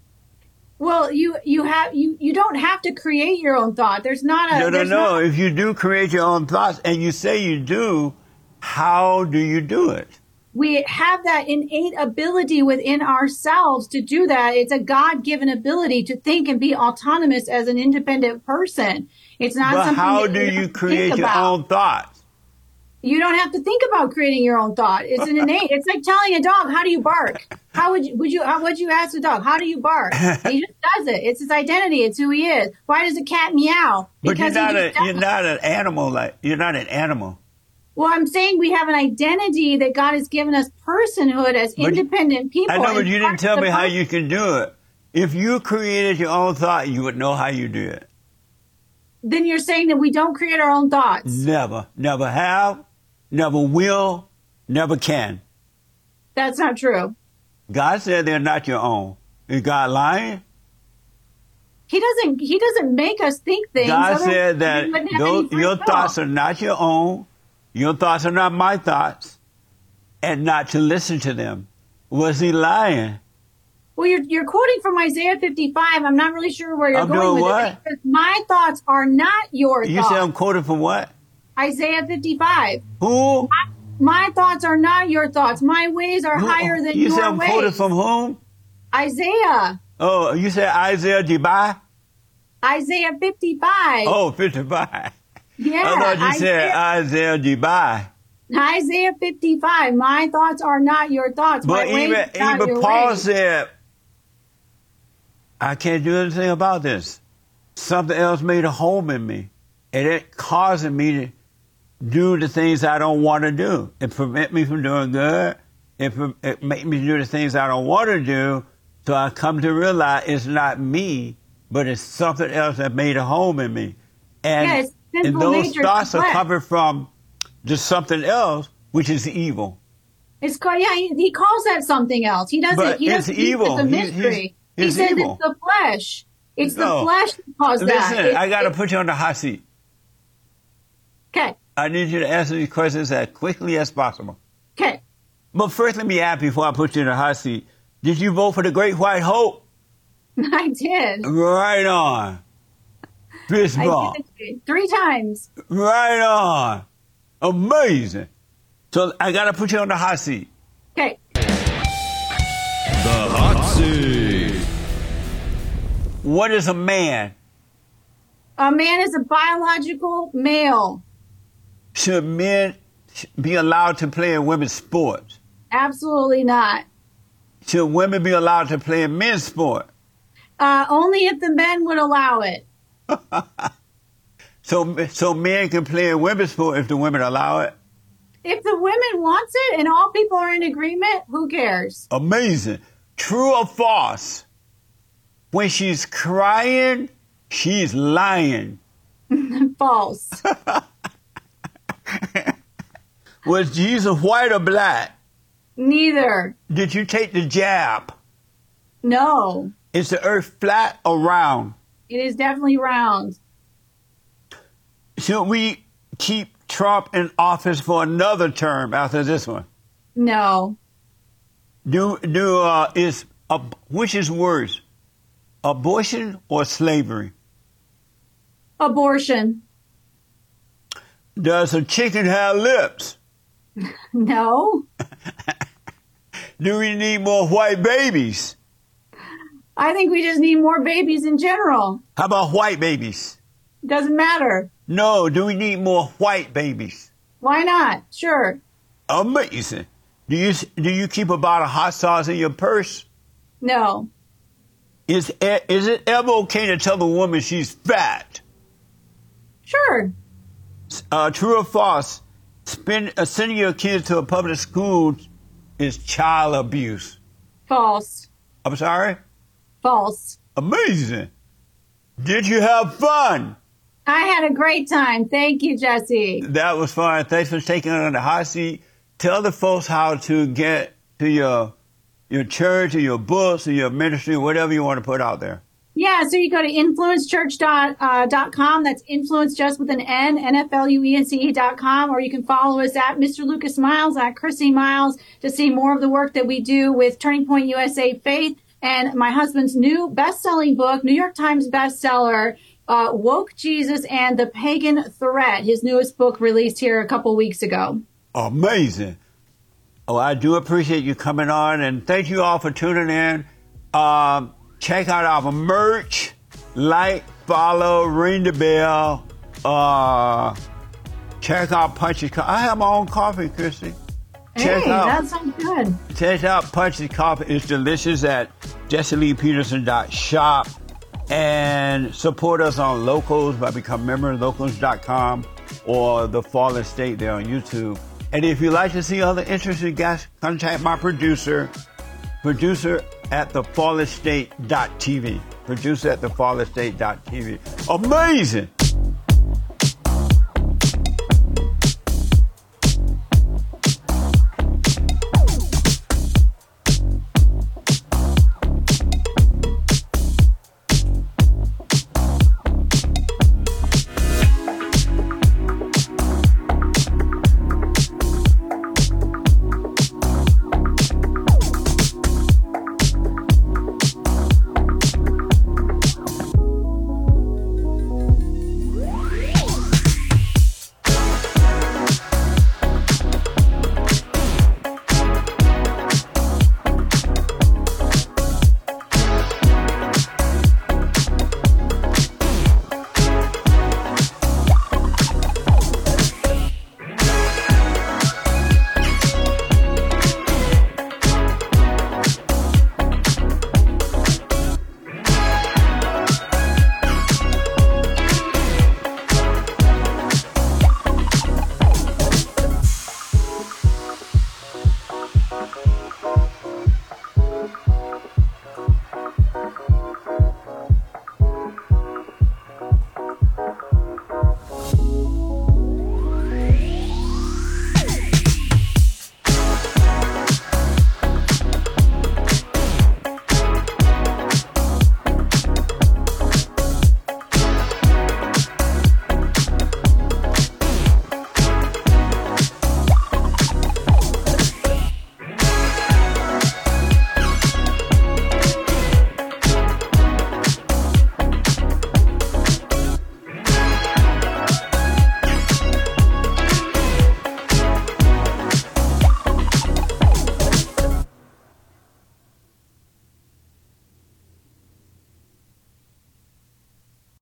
Speaker 2: Well, you you have you you don't have to create your own thought. There's not a
Speaker 1: No, no,
Speaker 2: there's
Speaker 1: no.
Speaker 2: not-
Speaker 1: If you do create your own thoughts, and you say you do, how do you do it?
Speaker 2: we have that innate ability within ourselves to do that. It's a God-given ability to think and be autonomous as an independent person. It's not
Speaker 1: But
Speaker 2: something
Speaker 1: how
Speaker 2: that
Speaker 1: do
Speaker 2: you
Speaker 1: you
Speaker 2: have to
Speaker 1: create
Speaker 2: think
Speaker 1: your
Speaker 2: about.
Speaker 1: own thoughts?
Speaker 2: You don't have to think about creating your own thought. It's an innate. It's like telling a dog, how do you bark? How would you, would you, how would you ask the dog, how do you bark? He just does it. It's his identity. It's who he is. Why does a cat meow?
Speaker 1: But you're
Speaker 2: Because he
Speaker 1: not a
Speaker 2: just does
Speaker 1: you're
Speaker 2: it.
Speaker 1: not an animal like you're not an animal.
Speaker 2: Well, I'm saying we have an identity that God has given us personhood as
Speaker 1: But-
Speaker 2: independent people.
Speaker 1: I know, but
Speaker 2: and
Speaker 1: you didn't
Speaker 2: part
Speaker 1: tell
Speaker 2: of
Speaker 1: me
Speaker 2: the
Speaker 1: how
Speaker 2: person-
Speaker 1: you can do it. If you created your own thought, you would know how you do it.
Speaker 2: Then you're saying that we don't create our own thoughts.
Speaker 1: Never, never have, never will, never can.
Speaker 2: That's not true.
Speaker 1: God said they're not your own. Is God lying?
Speaker 2: He doesn't. He doesn't make us think things.
Speaker 1: God
Speaker 2: otherwise
Speaker 1: said
Speaker 2: we
Speaker 1: that
Speaker 2: wouldn't have
Speaker 1: those,
Speaker 2: any free
Speaker 1: your
Speaker 2: will.
Speaker 1: thoughts are not your own. Your thoughts are not my thoughts, and not to listen to them. Was he lying?
Speaker 2: Well, you're you're quoting from Isaiah fifty-five. I'm not really sure where you're
Speaker 1: I'm
Speaker 2: going
Speaker 1: doing
Speaker 2: with
Speaker 1: what?
Speaker 2: it. Because my thoughts are not your
Speaker 1: You
Speaker 2: thoughts.
Speaker 1: said I'm quoting from what?
Speaker 2: Isaiah fifty-five.
Speaker 1: Who?
Speaker 2: My thoughts are not your thoughts. My ways are
Speaker 1: Who-
Speaker 2: higher than
Speaker 1: you
Speaker 2: your
Speaker 1: said I'm
Speaker 2: ways.
Speaker 1: quoting from whom?
Speaker 2: Isaiah.
Speaker 1: Oh, you said Isaiah Dubai?
Speaker 2: Isaiah fifty-five.
Speaker 1: Oh, fifty-five.
Speaker 2: yeah.
Speaker 1: I thought you said
Speaker 2: Isaiah,
Speaker 1: Isaiah Dubai.
Speaker 2: Isaiah fifty-five. My thoughts are not your thoughts.
Speaker 1: But
Speaker 2: My ways
Speaker 1: even,
Speaker 2: are not
Speaker 1: even
Speaker 2: your
Speaker 1: Paul
Speaker 2: ways.
Speaker 1: said, I can't do anything about this. Something else made a home in me. And it causing me to do the things I don't want to do. It prevent me from doing good. It, pre- it make me do the things I don't want to do. So I come to realize it's not me, but it's something else that made a home in me. And,
Speaker 2: Yeah, it's
Speaker 1: and
Speaker 2: sinful
Speaker 1: those
Speaker 2: nature
Speaker 1: thoughts are
Speaker 2: reflect.
Speaker 1: coming from just something else, which is evil.
Speaker 2: It's called, yeah, he, he calls that something else. He doesn't,
Speaker 1: But
Speaker 2: he
Speaker 1: it's
Speaker 2: doesn't use
Speaker 1: evil.
Speaker 2: it as a
Speaker 1: He's- he's-
Speaker 2: mystery. He
Speaker 1: it's
Speaker 2: says
Speaker 1: evil.
Speaker 2: it's the flesh. It's
Speaker 1: No.
Speaker 2: the flesh that caused that.
Speaker 1: Listen,
Speaker 2: It-
Speaker 1: I got to
Speaker 2: it-
Speaker 1: put you on the hot seat.
Speaker 2: Okay,
Speaker 1: I need you to answer these questions as quickly as possible.
Speaker 2: okay.
Speaker 1: But first, let me ask before I put you in the hot seat. Did you vote for the Great White Hope?
Speaker 2: I did.
Speaker 1: Right on. Fist
Speaker 2: I
Speaker 1: bump.
Speaker 2: did it three times.
Speaker 1: Right on. Amazing. So I got to put you on the hot seat.
Speaker 2: Okay.
Speaker 3: The hot seat.
Speaker 1: What is a man?
Speaker 2: A man is a biological male.
Speaker 1: Should men be allowed to play in women's sports?
Speaker 2: Absolutely not.
Speaker 1: Should women be allowed to play in men's sport?
Speaker 2: Uh, only if the men would allow it.
Speaker 1: So, so men can play in women's sport if the women allow it?
Speaker 2: If the women wants it and all people are in agreement, who cares?
Speaker 1: Amazing. True or false? When she's crying, she's lying.
Speaker 2: False.
Speaker 1: Was Jesus white or black?
Speaker 2: Neither.
Speaker 1: Did you take the jab?
Speaker 2: No.
Speaker 1: Is the earth flat or round?
Speaker 2: It is definitely round.
Speaker 1: Should we keep Trump in office for another term after this one?
Speaker 2: No.
Speaker 1: Do do uh, is uh, which is worse, abortion or slavery?
Speaker 2: Abortion.
Speaker 1: Does a chicken have lips?
Speaker 2: No.
Speaker 1: Do we need more white babies?
Speaker 2: I think we just need more babies in general.
Speaker 1: How about white babies?
Speaker 2: Doesn't matter.
Speaker 1: No, do we need more white babies?
Speaker 2: Why not? Sure.
Speaker 1: Amazing. Do you do you keep a bottle of hot sauce in your purse?
Speaker 2: No.
Speaker 1: Is is it ever okay to tell the woman she's fat?
Speaker 2: Sure.
Speaker 1: Uh, true or false? Spend, uh, sending your kids to a public school is child abuse.
Speaker 2: False.
Speaker 1: I'm sorry?
Speaker 2: False.
Speaker 1: Amazing. Did you have fun?
Speaker 2: I had a great time. Thank you, Jesse.
Speaker 1: That was fun. Thanks for taking on the hot seat. Tell the folks how to get to your your church or your books or your ministry or whatever you want to put out there.
Speaker 2: Yeah, so you go to influence church dot com. That's influence just with an N, N F L U E N C E dot com. Or you can follow us at Mister Lucas Miles, at Chrissy Miles, to see more of the work that we do with Turning Point U S A Faith and my husband's new best-selling book, New York Times bestseller, uh, Woke Jesus and the Pagan Threat, his newest book released here a couple weeks ago.
Speaker 1: Amazing. Oh, I do appreciate you coming on, and thank you all for tuning in. Um, check out our merch. Like, follow, ring the bell. Uh, check out Punch's Coffee. I have my own coffee, Christy. Check
Speaker 2: Hey,
Speaker 1: out,
Speaker 2: that sounds good.
Speaker 1: check out Punch's Coffee. It's delicious at jesse lee peterson dot shop. And support us on Locals by becoming a member of locals dot com or The Fallen State there on YouTube. And if you'd like to see other interesting guests, contact my producer, producer at the fallen state dot t v. Producer at the fallen state dot t v. Amazing!